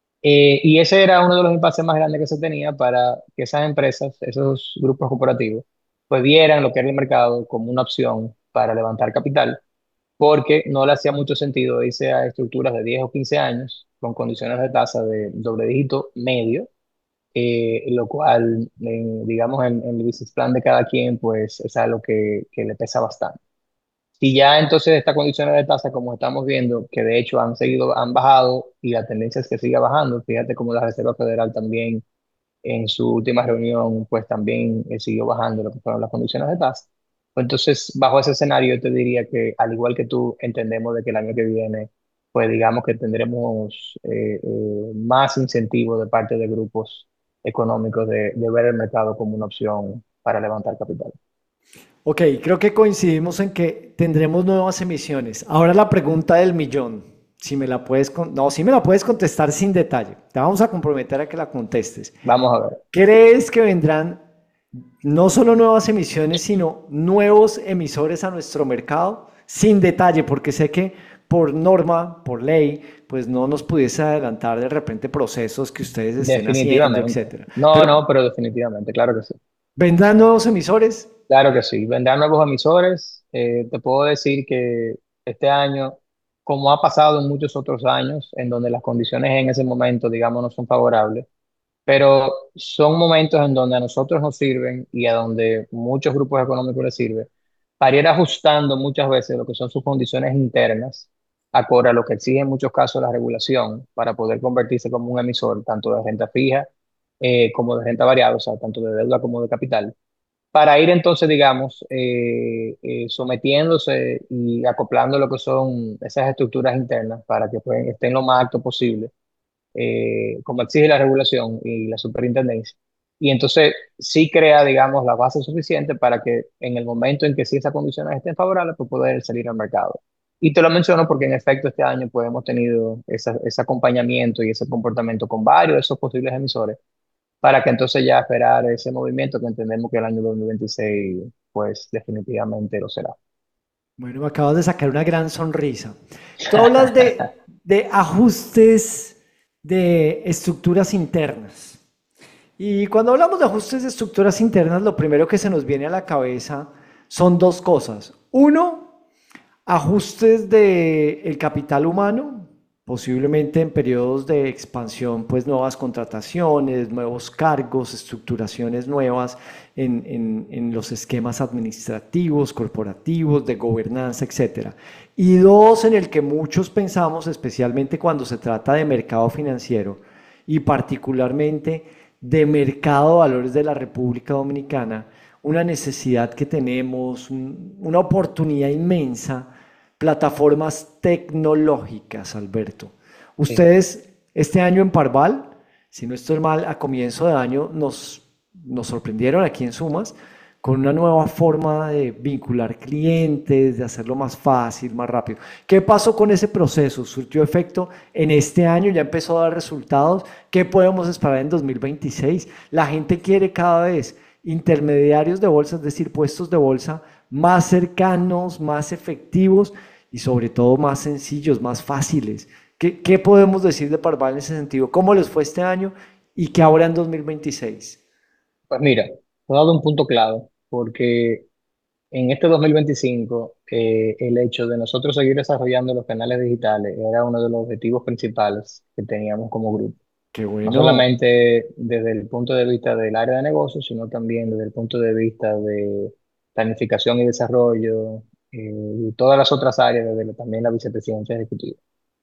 Y ese era uno de los impases más grandes que se tenía para que esas empresas, esos grupos corporativos, pues vieran lo que era el mercado como una opción para levantar capital, porque no le hacía mucho sentido irse a estructuras de 10 o 15 años con condiciones de tasa de doble dígito medio, lo cual, digamos, en el business plan de cada quien, pues es algo que le pesa bastante. Y ya entonces estas condiciones de tasa, como estamos viendo, que de hecho han bajado y la tendencia es que siga bajando, fíjate cómo la Reserva Federal también en su última reunión, pues también siguió bajando lo que fueron las condiciones de tasa. Pues entonces, bajo ese escenario, yo te diría que al igual que tú, entendemos de que el año que viene, pues digamos que tendremos más incentivos de parte de grupos económicos de ver el mercado como una opción para levantar capital. Ok, creo que coincidimos en que tendremos nuevas emisiones. Ahora la pregunta del millón, si me la puedes, no, si me la puedes contestar sin detalle. Te vamos a comprometer a que la contestes. Vamos a ver. ¿Crees que vendrán no solo nuevas emisiones, sino nuevos emisores a nuestro mercado? Sin detalle, porque sé que por norma, por ley, pues no nos pudiese adelantar de repente procesos que ustedes estén haciendo, Definitivamente. etcétera. No, Pero no, pero definitivamente, claro que sí. ¿vendrán nuevos emisores? Claro que sí. Vendrán nuevos emisores. Te puedo decir que este año, como ha pasado en muchos otros años, en donde las condiciones en ese momento, digamos, no son favorables, pero son momentos en donde a nosotros nos sirven y a donde muchos grupos económicos les sirve para ir ajustando muchas veces lo que son sus condiciones internas, acorde a lo que exige en muchos casos la regulación, para poder convertirse como un emisor tanto de renta fija como de renta variable, o sea, tanto de deuda como de capital para ir entonces, digamos, sometiéndose y acoplando lo que son esas estructuras internas para que pues, estén lo más alto posible, como exige la regulación y la superintendencia. Y entonces sí crea, digamos, la base suficiente para que en el momento en que sí esas condiciones estén favorables, pues poder salir al mercado. Y te lo menciono porque en efecto este año pues hemos tenido ese acompañamiento y ese comportamiento con varios de esos posibles emisores para que entonces ya esperar ese movimiento que entendemos que el año 2026 pues definitivamente lo será. Bueno, me acabas de sacar una gran sonrisa. Tú hablas de ajustes de estructuras internas. Y cuando hablamos de ajustes de estructuras internas, lo primero que se nos viene a la cabeza son dos cosas. Uno, ajustes del capital humano, posiblemente en periodos de expansión, pues nuevas contrataciones, nuevos cargos, estructuraciones nuevas en los esquemas administrativos, corporativos, de gobernanza, etcétera. Y dos, en el que muchos pensamos, especialmente cuando se trata de mercado financiero y particularmente de mercado de valores de la República Dominicana, una necesidad que tenemos, una oportunidad inmensa, plataformas tecnológicas, Alberto. Ustedes este año en Parval, si no estoy mal, a comienzo de año nos sorprendieron aquí en Sumas con una nueva forma de vincular clientes, de hacerlo más fácil, más rápido. ¿Qué pasó con ese proceso? ¿Surtió efecto en este año? ¿Ya empezó a dar resultados? ¿Qué podemos esperar en 2026? La gente quiere cada vez intermediarios de bolsa, es decir, puestos de bolsa más cercanos, más efectivos y sobre todo más sencillos, más fáciles. ¿Qué podemos decir de Parval en ese sentido? ¿Cómo les fue este año y qué habrá en 2026? Pues mira, te he dado un punto clave, porque en este 2025 el hecho de nosotros seguir desarrollando los canales digitales era uno de los objetivos principales que teníamos como grupo. Qué No bueno. solamente desde el punto de vista del área de negocios, sino también desde el punto de vista de planificación y desarrollo y todas las otras áreas, desde también la vicepresidencia ejecutiva.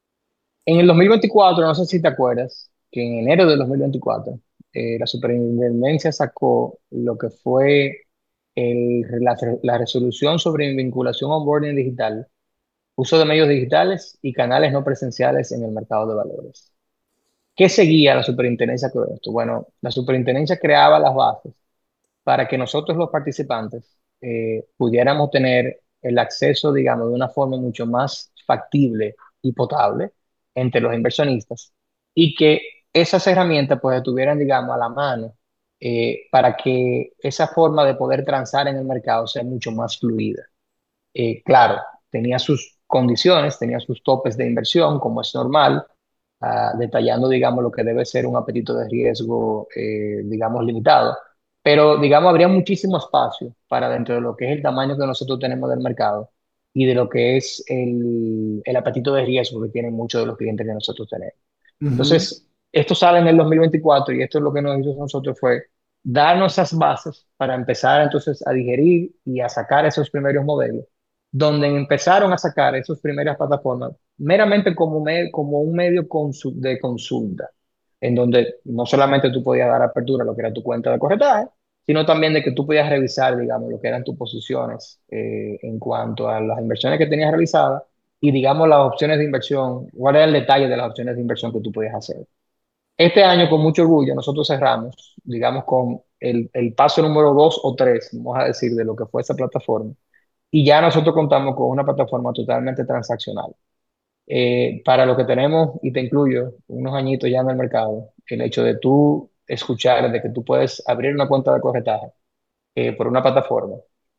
En el 2024, no sé si te acuerdas, que en enero del 2024, la superintendencia sacó lo que fue la resolución sobre vinculación onboarding digital, uso de medios digitales y canales no presenciales en el mercado de valores. ¿Qué seguía la superintendencia con esto? Bueno, la superintendencia creaba las bases para que nosotros los participantes pudiéramos tener el acceso, digamos, de una forma mucho más factible y potable entre los inversionistas y que esas herramientas pues estuvieran, digamos, a la mano para que esa forma de poder transar en el mercado sea mucho más fluida. Claro, tenía sus condiciones, tenía sus topes de inversión, como es normal, detallando, digamos, lo que debe ser un apetito de riesgo, digamos, limitado. Pero, digamos, habría muchísimo espacio para dentro de lo que es el tamaño que nosotros tenemos del mercado y de lo que es el apetito de riesgo que tienen muchos de los clientes que nosotros tenemos. Ujú. Entonces, esto sale en el 2024 y esto es lo que nos hizo nosotros fue darnos esas bases para empezar entonces a digerir y a sacar esos primeros modelos, donde empezaron a sacar esas primeras plataformas meramente como un medio de consulta, en donde no solamente tú podías dar apertura a lo que era tu cuenta de corretaje, sino también de que tú podías revisar, digamos, lo que eran tus posiciones en cuanto a las inversiones que tenías realizadas y, digamos, las opciones de inversión, cuál era el detalle de las opciones de inversión que tú podías hacer. Este año, con mucho orgullo, nosotros cerramos, digamos, con el paso número 2 o 3, vamos a decir, de lo que fue esa plataforma. Y ya nosotros contamos con una plataforma totalmente transaccional. Para lo que tenemos, y te incluyo, unos añitos ya en el mercado, el hecho de tú escuchar de que tú puedes abrir una cuenta de corretaje por una plataforma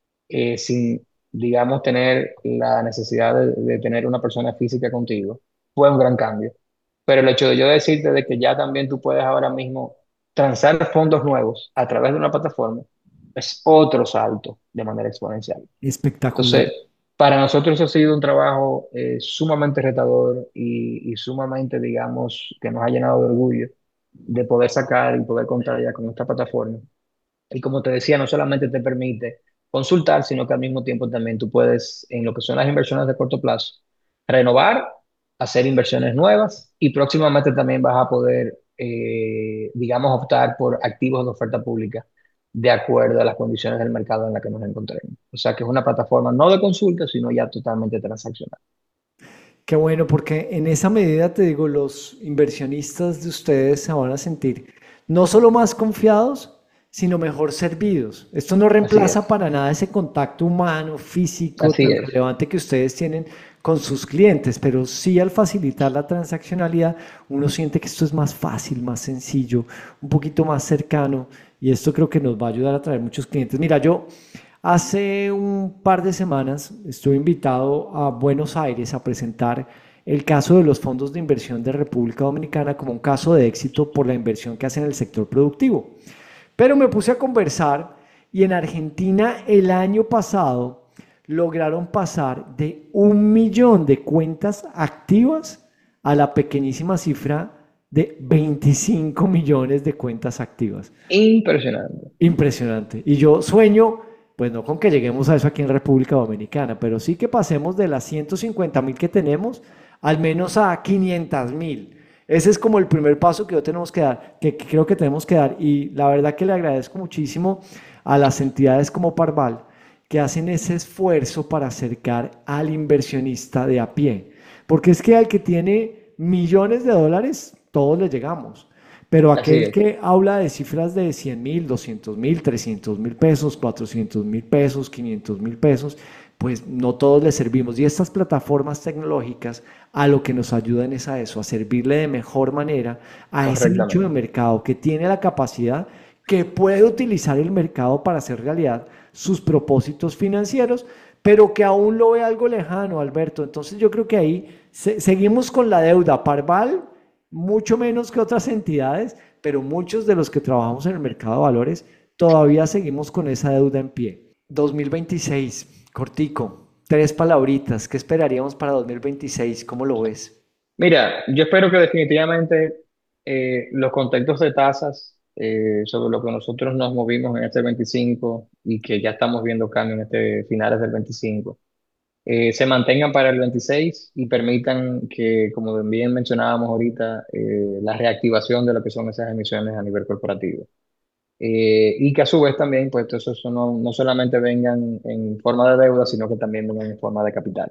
sin, digamos, tener la necesidad de tener una persona física contigo, fue un gran cambio. Pero el hecho de yo decirte de que ya también tú puedes ahora mismo transar fondos nuevos a través de una plataforma es otro salto de manera exponencial. Espectacular. Entonces, para nosotros ha sido un trabajo sumamente retador y sumamente, digamos, que nos ha llenado de orgullo de poder sacar y poder contar ya con esta plataforma. Y como te decía, no solamente te permite consultar, sino que al mismo tiempo también tú puedes, en lo que son las inversiones de corto plazo, renovar, hacer inversiones nuevas y próximamente también vas a poder, digamos, optar por activos de oferta pública de acuerdo a las condiciones del mercado en la que nos encontremos. O sea que es una plataforma no de consulta, sino ya totalmente transaccional. Qué bueno, porque en esa medida, te digo, los inversionistas de ustedes se van a sentir no solo más confiados, sino mejor servidos. Esto no Así reemplaza es, para nada ese contacto humano, físico, así tan es. relevante que ustedes tienen con sus clientes, pero sí al facilitar la transaccionalidad, uno siente que esto es más fácil, más sencillo, un poquito más cercano, y esto creo que nos va a ayudar a traer muchos clientes. Mira, yo hace un par de semanas estuve invitado a Buenos Aires a presentar el caso de los fondos de inversión de República Dominicana como un caso de éxito por la inversión que hacen en el sector productivo. Pero me puse a conversar y en Argentina el año pasado lograron pasar de 1 millón de cuentas activas a la pequeñísima cifra de 25 millones de cuentas activas. Impresionante. Impresionante. Y yo sueño, pues no con que lleguemos a eso aquí en República Dominicana, pero sí que pasemos de las 150.000 que tenemos al menos a 500.000. Ese es como el primer paso que tenemos que dar, que creo que tenemos que dar. Y la verdad que le agradezco muchísimo a las entidades como Parval que hacen ese esfuerzo para acercar al inversionista de a pie. Porque es que al que tiene millones de dólares, todos le llegamos. Pero aquel que habla de cifras de 100.000, 200.000, 300.000 pesos, 400.000 pesos, 500.000 pesos, pues no todos le servimos. Y estas plataformas tecnológicas a lo que nos ayudan es a eso, a servirle de mejor manera a ese nicho de mercado que tiene la capacidad, que puede utilizar el mercado para hacer realidad sus propósitos financieros, pero que aún lo ve algo lejano, Alberto. Entonces yo creo que ahí seguimos con la deuda. Parval, mucho menos que otras entidades, pero muchos de los que trabajamos en el mercado de valores todavía seguimos con esa deuda en pie. 2026, cortico, 3 palabritas, ¿qué esperaríamos para 2026? ¿Cómo lo ves? Mira, yo espero que definitivamente los contextos de tasas sobre lo que nosotros nos movimos en este 25 y que ya estamos viendo cambios en este finales del 25, se mantengan para el 26 y permitan que, como bien mencionábamos ahorita, la reactivación de lo que son esas emisiones a nivel corporativo. Y que a su vez también, pues, eso no solamente vengan en forma de deuda, sino que también vengan en forma de capital.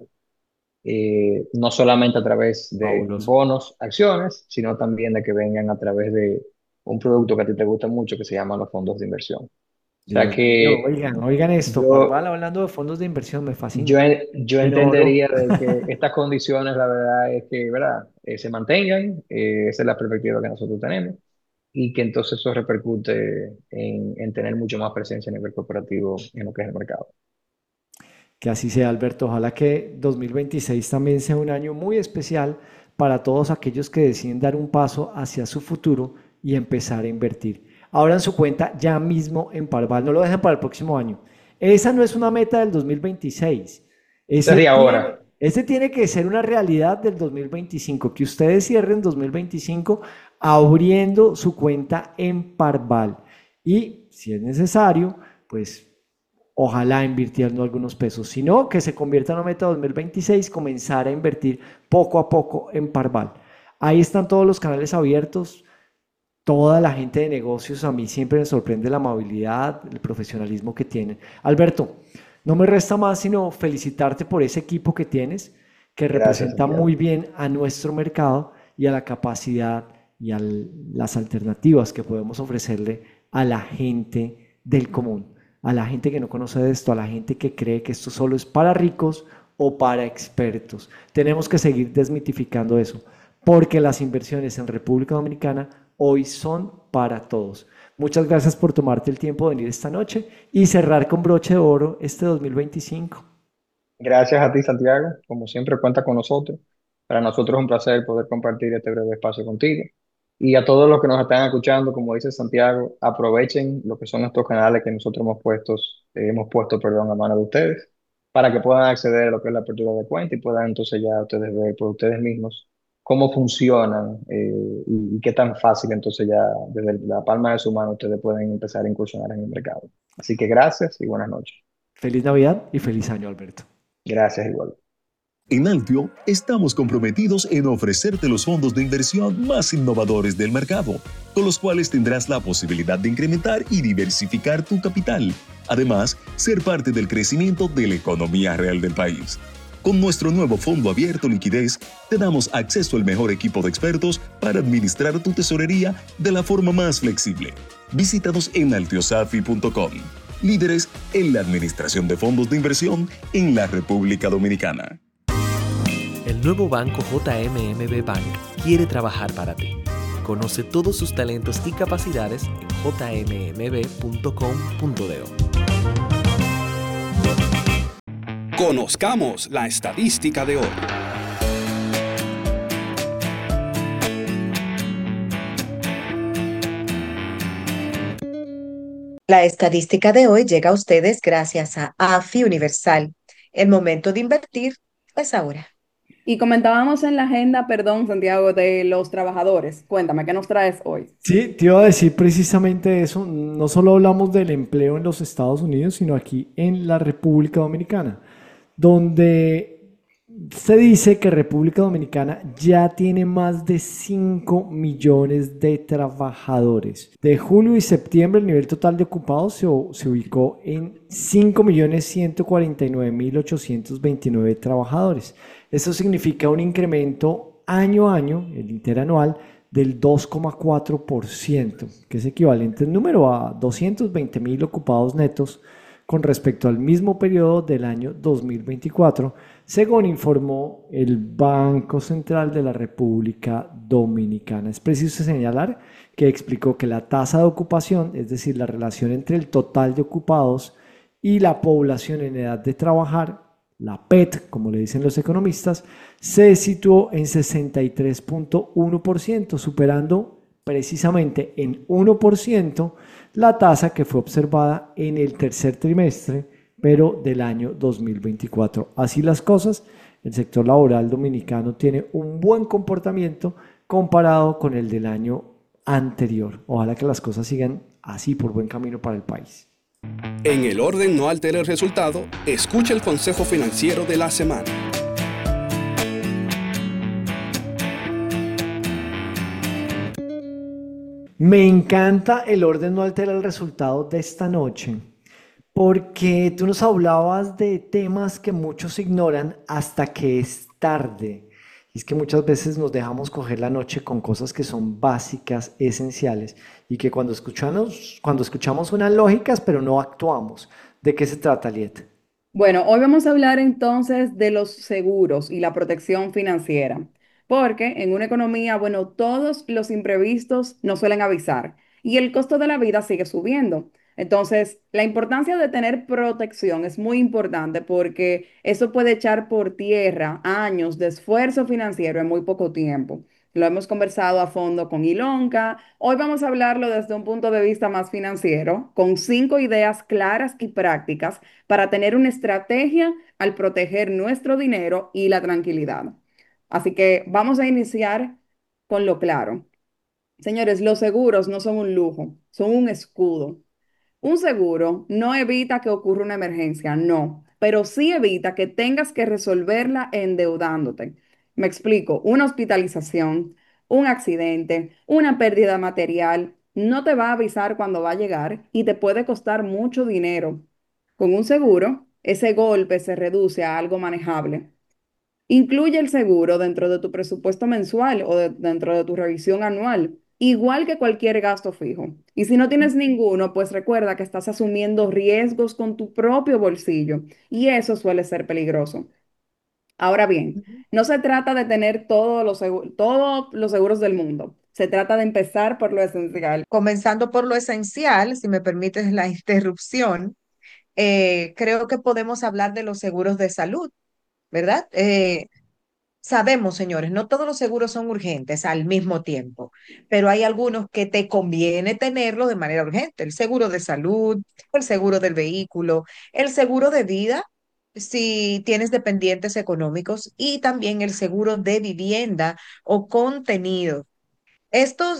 No solamente a través de bonos, acciones, sino también de que vengan a través de un producto que a ti te gusta mucho que se llama los fondos de inversión. O sea que oigan esto, Parval hablando de fondos de inversión me fascina. Yo entendería de que estas condiciones, la verdad es que, ¿verdad? Se mantengan, esa es la perspectiva que nosotros tenemos, y que entonces eso repercute en tener mucho más presencia a nivel corporativo en lo que es el mercado. Que así sea, Alberto. Ojalá que 2026 también sea un año muy especial para todos aquellos que deciden dar un paso hacia su futuro y empezar a invertir. Abran su cuenta ya mismo en Parval, no lo dejen para el próximo año. Esa no es una meta del 2026. Ese tiene que ser una realidad del 2025, que ustedes cierren 2025 abriendo su cuenta en Parval. Y si es necesario, pues ojalá invirtiendo algunos pesos. Si no, que se convierta en una meta 2026, comenzar a invertir poco a poco en Parval. Ahí están todos los canales abiertos. Toda la gente de negocios, a mí siempre me sorprende la amabilidad, el profesionalismo que tienen. Alberto, no me resta más sino felicitarte por ese equipo que tienes, que representa muy bien a nuestro mercado y a la capacidad y a las alternativas que podemos ofrecerle a la gente del común, a la gente que no conoce de esto, a la gente que cree que esto solo es para ricos o para expertos. Tenemos que seguir desmitificando eso, porque las inversiones en República Dominicana hoy son para todos. Muchas gracias por tomarte el tiempo de venir esta noche y cerrar con broche de oro este 2025. Gracias a ti, Santiago. Como siempre, cuenta con nosotros. Para nosotros es un placer poder compartir este breve espacio contigo. Y a todos los que nos están escuchando, como dice Santiago, aprovechen lo que son estos canales que nosotros hemos puesto a mano de ustedes, para que puedan acceder a lo que es la apertura de cuenta y puedan entonces ya ustedes ver por ustedes mismos cómo funcionan y qué tan fácil entonces ya desde la palma de su mano ustedes pueden empezar a incursionar en el mercado. Así que gracias y buenas noches. Feliz Navidad y feliz año, Alberto. Gracias igual. En Altio estamos comprometidos en ofrecerte los fondos de inversión más innovadores del mercado, con los cuales tendrás la posibilidad de incrementar y diversificar tu capital. Además, ser parte del crecimiento de la economía real del país. Con nuestro nuevo fondo abierto liquidez, te damos acceso al mejor equipo de expertos para administrar tu tesorería de la forma más flexible. Visítanos en altiosafi.com. Líderes en la administración de fondos de inversión en la República Dominicana. El nuevo banco JMMB Bank quiere trabajar para ti. Conoce todos sus talentos y capacidades en jmmb.com.do. Conozcamos la estadística de hoy. La estadística de hoy llega a ustedes gracias a AFI Universal. El momento de invertir es ahora. Y comentábamos en la agenda, perdón, Santiago, de los trabajadores. Cuéntame, ¿qué nos traes hoy? Sí, te iba a decir precisamente eso. No solo hablamos del empleo en los Estados Unidos, sino aquí en la República Dominicana, donde se dice que República Dominicana ya tiene más de 5 millones de trabajadores. De julio y septiembre el nivel total de ocupados se ubicó en 5.149.829 trabajadores. Eso significa un incremento año a año, el interanual, del 2,4%, que es equivalente en número a 220.000 ocupados netos con respecto al mismo periodo del año 2024, según informó el Banco Central de la República Dominicana. Es preciso señalar que explicó que la tasa de ocupación, es decir, la relación entre el total de ocupados y la población en edad de trabajar, la PET, como le dicen los economistas, se situó en 63,1%, superando precisamente en 1% la tasa que fue observada en el tercer trimestre, pero del año 2024. Así las cosas, el sector laboral dominicano tiene un buen comportamiento comparado con el del año anterior. Ojalá que las cosas sigan así por buen camino para el país. En el orden no altera el resultado, escucha el consejo financiero de la semana. Me encanta el orden no altera el resultado de esta noche, porque tú nos hablabas de temas que muchos ignoran hasta que es tarde. Y es que muchas veces nos dejamos coger la noche con cosas que son básicas, esenciales, y que cuando escuchamos suenan lógicas, pero no actuamos. ¿De qué se trata, Liet? Bueno, hoy vamos a hablar entonces de los seguros y la protección financiera, porque en una economía, bueno, todos los imprevistos nos suelen avisar y el costo de la vida sigue subiendo. Entonces, la importancia de tener protección es muy importante porque eso puede echar por tierra años de esfuerzo financiero en muy poco tiempo. Lo hemos conversado a fondo con Ilonka. Hoy vamos a hablarlo desde un punto de vista más financiero, con 5 ideas claras y prácticas para tener una estrategia al proteger nuestro dinero y la tranquilidad. Así que vamos a iniciar con lo claro. Señores, los seguros no son un lujo, son un escudo. Un seguro no evita que ocurra una emergencia, no, pero sí evita que tengas que resolverla endeudándote. Me explico, una hospitalización, un accidente, una pérdida material, no te va a avisar cuando va a llegar y te puede costar mucho dinero. Con un seguro, ese golpe se reduce a algo manejable. Incluye el seguro dentro de tu presupuesto mensual o dentro de tu revisión anual, igual que cualquier gasto fijo. Y si no tienes ninguno, pues recuerda que estás asumiendo riesgos con tu propio bolsillo y eso suele ser peligroso. Ahora bien, no se trata de tener todos los seguros del mundo. Se trata de empezar por lo esencial. Comenzando por lo esencial, si me permites la interrupción, creo que podemos hablar de los seguros de salud, ¿verdad? Sabemos, señores, no todos los seguros son urgentes al mismo tiempo, pero hay algunos que te conviene tenerlo de manera urgente. El seguro de salud, el seguro del vehículo, el seguro de vida, si tienes dependientes económicos, y también el seguro de vivienda o contenido. Estos,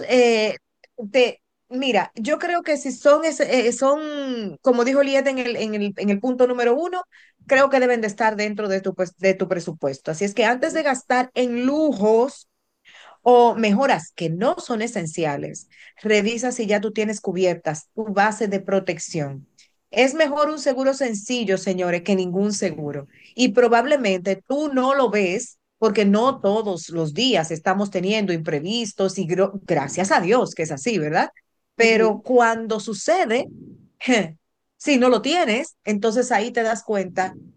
mira, yo creo que si son, como dijo Liet en el punto número 1, creo que deben de estar dentro de tu presupuesto. Así es que antes de gastar en lujos o mejoras que no son esenciales, revisa si ya tú tienes cubiertas tu base de protección. Es mejor un seguro sencillo, señores, que ningún seguro. Y probablemente tú no lo ves porque no todos los días estamos teniendo imprevistos y gracias a Dios que es así, ¿verdad? Pero Ujú. cuando sucede, si no lo tienes, entonces ahí te das cuenta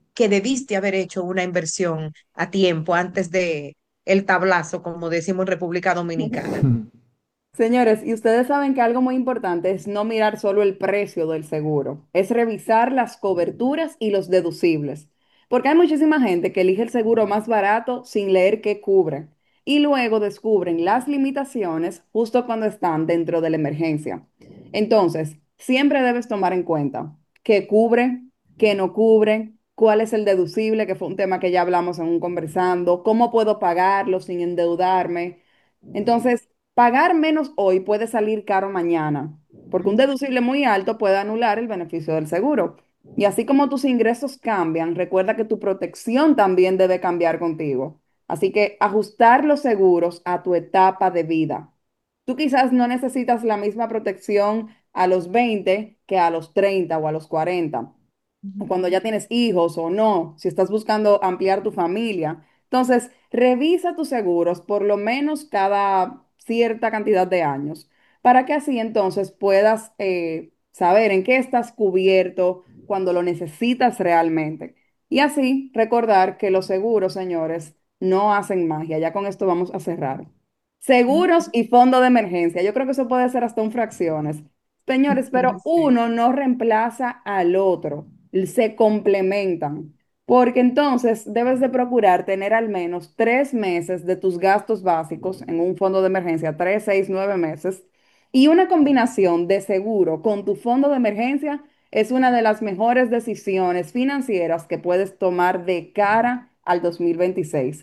que debiste haber hecho una inversión a tiempo antes de el tablazo, como decimos en República Dominicana. Señores, y ustedes saben que algo muy importante es no mirar solo el precio del seguro, es revisar las coberturas y los deducibles, porque hay muchísima gente que elige el seguro más barato sin leer qué cubre y luego descubren las limitaciones justo cuando están dentro de la emergencia. Entonces, siempre debes tomar en cuenta qué cubre, qué no cubre, cuál es el deducible, que fue un tema que ya hablamos en un conversando, cómo puedo pagarlo sin endeudarme. Entonces, pagar menos hoy puede salir caro mañana, porque un deducible muy alto puede anular el beneficio del seguro. Y así como tus ingresos cambian, recuerda que tu protección también debe cambiar contigo. Así que ajustar los seguros a tu etapa de vida. Tú quizás no necesitas la misma protección a los 20 que a los 30 o a los 40 o cuando ya tienes hijos o no, si estás buscando ampliar tu familia. Entonces, revisa tus seguros por lo menos cada cierta cantidad de años, para que así entonces puedas saber en qué estás cubierto cuando lo necesitas realmente. Y así recordar que los seguros, señores, no hacen magia. Ya con esto vamos a cerrar. Seguros y fondo de emergencia. Yo creo que eso puede ser hasta en fracciones. Señores, pero Sí. uno no reemplaza al otro, se complementan, porque entonces debes de procurar tener al menos 3 meses de tus gastos básicos en un fondo de emergencia, 3, 6, 9 meses, y una combinación de seguro con tu fondo de emergencia es una de las mejores decisiones financieras que puedes tomar de cara al 2026.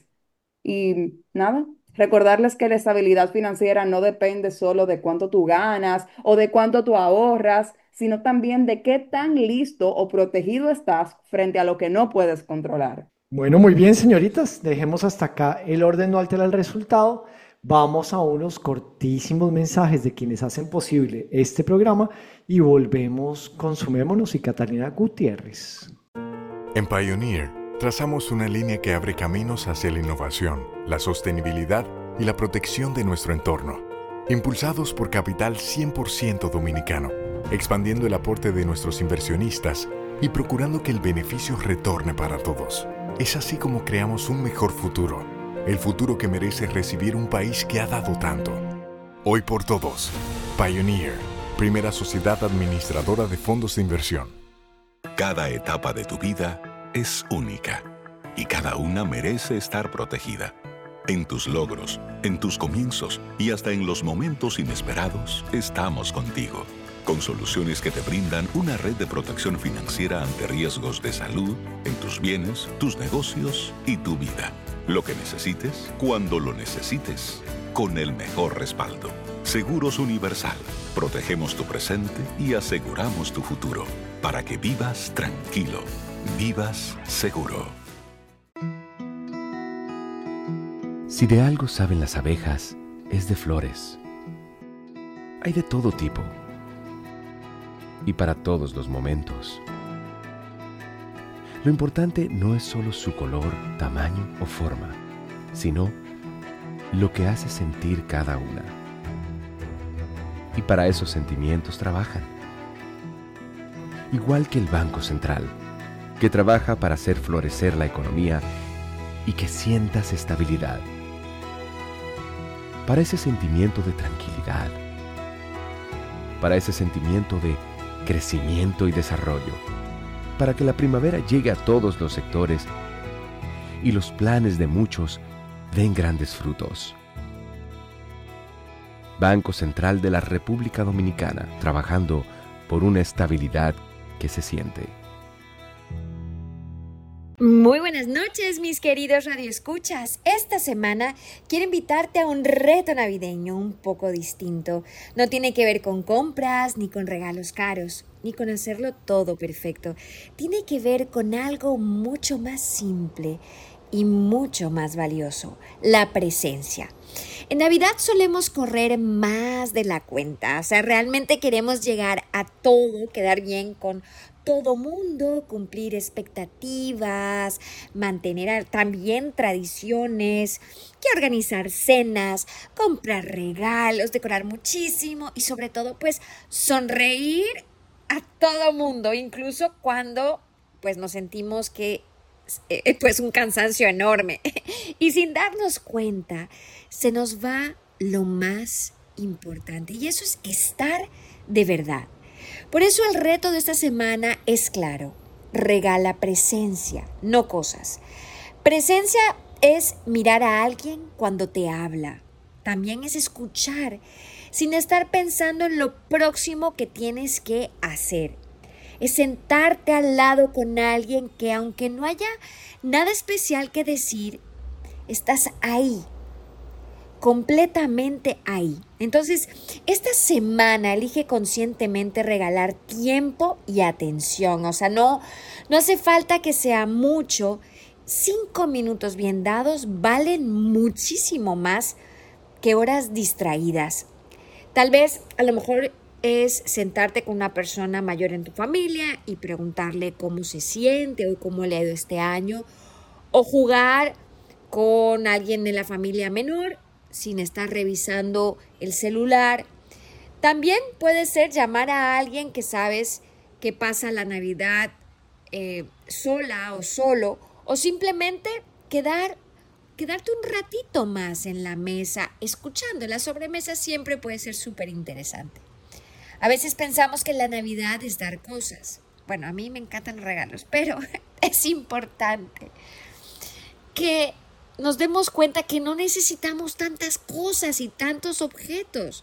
Y nada, recordarles que la estabilidad financiera no depende solo de cuánto tú ganas o de cuánto tú ahorras, sino también de qué tan listo o protegido estás frente a lo que no puedes controlar. Bueno, muy bien, señoritas, dejemos hasta acá el orden no altera el resultado. Vamos a unos cortísimos mensajes de quienes hacen posible este programa y volvemos con Sumémonos y Catalina Gutiérrez. En Pioneer, trazamos una línea que abre caminos hacia la innovación, la sostenibilidad y la protección de nuestro entorno. Impulsados por capital 100% dominicano, expandiendo el aporte de nuestros inversionistas y procurando que el beneficio retorne para todos. Es así como creamos un mejor futuro, el futuro que merece recibir un país que ha dado tanto. Hoy por todos, Pioneer, primera sociedad administradora de fondos de inversión. Cada etapa de tu vida es única y cada una merece estar protegida. En tus logros, en tus comienzos y hasta en los momentos inesperados, estamos contigo. Con soluciones que te brindan una red de protección financiera ante riesgos de salud, en tus bienes, tus negocios y tu vida. Lo que necesites, cuando lo necesites, con el mejor respaldo. Seguros Universal. Protegemos tu presente y aseguramos tu futuro. Para que vivas tranquilo. Vivas seguro. Si de algo saben las abejas, es de flores. Hay de todo tipo y para todos los momentos. Lo importante no es solo su color, tamaño o forma, sino lo que hace sentir cada una. Y para esos sentimientos trabajan. Igual que el Banco Central, que trabaja para hacer florecer la economía y que sientas estabilidad. Para ese sentimiento de tranquilidad. Para ese sentimiento de crecimiento y desarrollo. Para que la primavera llegue a todos los sectores y los planes de muchos den grandes frutos. Banco Central de la República Dominicana, trabajando por una estabilidad que se siente. Muy buenas noches, mis queridos radioescuchas. Esta semana quiero invitarte a un reto navideño un poco distinto. No tiene que ver con compras, ni con regalos caros, ni con hacerlo todo perfecto. Tiene que ver con algo mucho más simple y mucho más valioso: la presencia. En Navidad solemos correr más de la cuenta, o sea, realmente queremos llegar a todo, quedar bien con todo mundo, cumplir expectativas, mantener también tradiciones, que organizar cenas, comprar regalos, decorar muchísimo y sobre todo, pues, sonreír a todo mundo, incluso cuando, pues, nos sentimos que pues un cansancio enorme. Y sin darnos cuenta, se nos va lo más importante y eso es estar de verdad. Por eso el reto de esta semana es claro. Regala presencia, no cosas. Presencia es mirar a alguien cuando te habla. También es escuchar sin estar pensando en lo próximo que tienes que hacer. Es sentarte al lado con alguien que aunque no haya nada especial que decir, estás ahí, completamente ahí. Entonces, esta semana elige conscientemente regalar tiempo y atención. O sea, no hace falta que sea mucho. 5 minutos bien dados valen muchísimo más que horas distraídas. Tal vez, a lo mejor, es sentarte con una persona mayor en tu familia y preguntarle cómo se siente o cómo le ha ido este año, o jugar con alguien de la familia menor sin estar revisando el celular. También puede ser llamar a alguien que sabes que pasa la Navidad sola o solo, o simplemente quedarte un ratito más en la mesa escuchando. La sobremesa siempre puede ser súper interesante. A veces pensamos que la Navidad es dar cosas. Bueno, a mí me encantan los regalos, pero es importante que nos demos cuenta que no necesitamos tantas cosas y tantos objetos.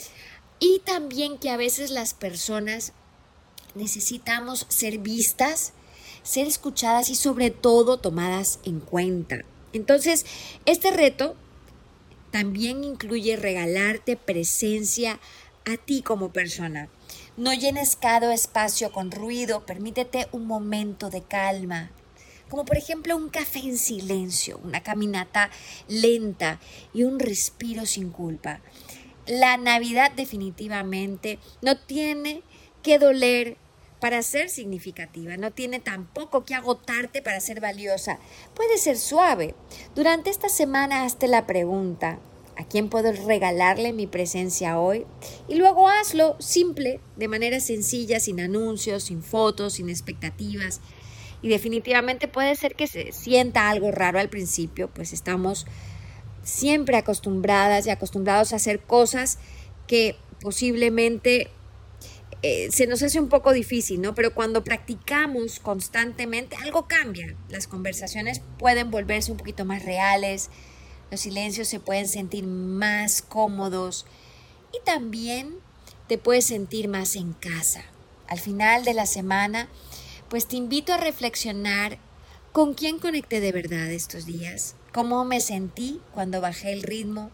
Y también que a veces las personas necesitamos ser vistas, ser escuchadas y sobre todo tomadas en cuenta. Entonces, este reto también incluye regalarte presencia a ti como persona. No llenes cada espacio con ruido, permítete un momento de calma, como por ejemplo un café en silencio, una caminata lenta y un respiro sin culpa. La Navidad definitivamente no tiene que doler para ser significativa, no tiene tampoco que agotarte para ser valiosa. Puede ser suave. Durante esta semana hazte la pregunta: ¿a quién puedo regalarle mi presencia hoy? Y luego hazlo simple, de manera sencilla, sin anuncios, sin fotos, sin expectativas. Y definitivamente puede ser que se sienta algo raro al principio, pues estamos siempre acostumbradas y acostumbrados a hacer cosas que posiblemente se nos hace un poco difícil, ¿no? Pero cuando practicamos constantemente, algo cambia. Las conversaciones pueden volverse un poquito más reales, los silencios se pueden sentir más cómodos y también te puedes sentir más en casa. Al final de la semana, pues te invito a reflexionar con quién conecté de verdad estos días, cómo me sentí cuando bajé el ritmo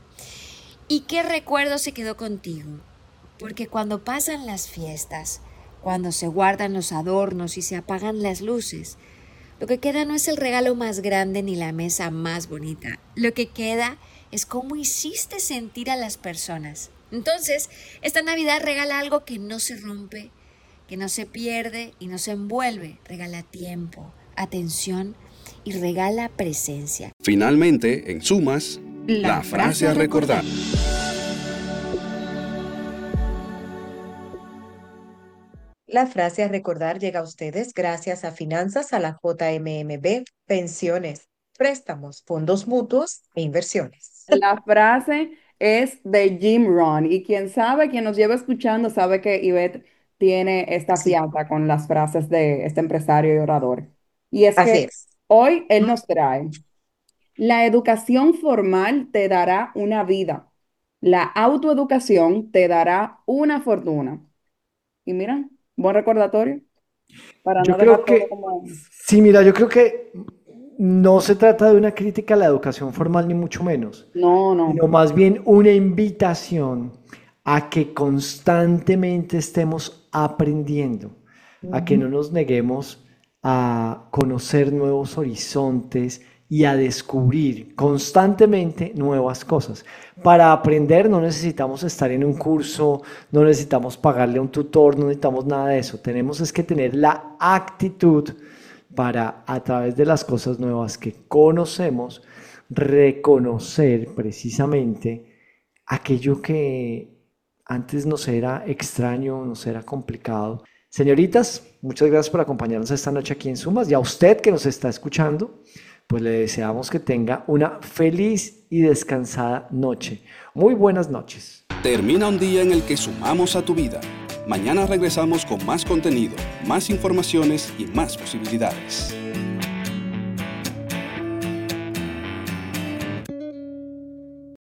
y qué recuerdo se quedó contigo. Porque cuando pasan las fiestas, cuando se guardan los adornos y se apagan las luces, lo que queda no es el regalo más grande ni la mesa más bonita. Lo que queda es cómo hiciste sentir a las personas. Entonces, esta Navidad regala algo que no se rompe, que no se pierde y no se envuelve. Regala tiempo, atención y regala presencia. Finalmente, en sumas, la frase a recordar. La frase a recordar llega a ustedes gracias a Finanzas a la JMMB, pensiones, préstamos, fondos mutuos e inversiones. La frase es de Jim Rohn y quien nos lleva escuchando sabe que Ivette tiene esta fiata con las frases de este empresario y orador. Y es Así que es. hoy él nos trae: la educación formal te dará una vida, la autoeducación te dará una fortuna. Y mira, buen recordatorio para Yo no dejar creo todo que, como es. sí, mira, yo creo que no se trata de una crítica a la educación formal, ni mucho menos, No, sino más bien una invitación a que constantemente estemos aprendiendo, a que no nos neguemos a conocer nuevos horizontes y a descubrir constantemente nuevas cosas. Para aprender no necesitamos estar en un curso, no necesitamos pagarle a un tutor, no necesitamos nada de eso. Tenemos es que tener la actitud para, a través de las cosas nuevas que conocemos, reconocer precisamente aquello que antes nos era extraño, nos era complicado, Señoritas, muchas gracias por acompañarnos esta noche aquí en Sumas, y a usted que nos está escuchando, pues le deseamos que tenga una feliz y descansada noche. Muy buenas noches. Termina un día en el que sumamos a tu vida. Mañana regresamos con más contenido, más informaciones y más posibilidades.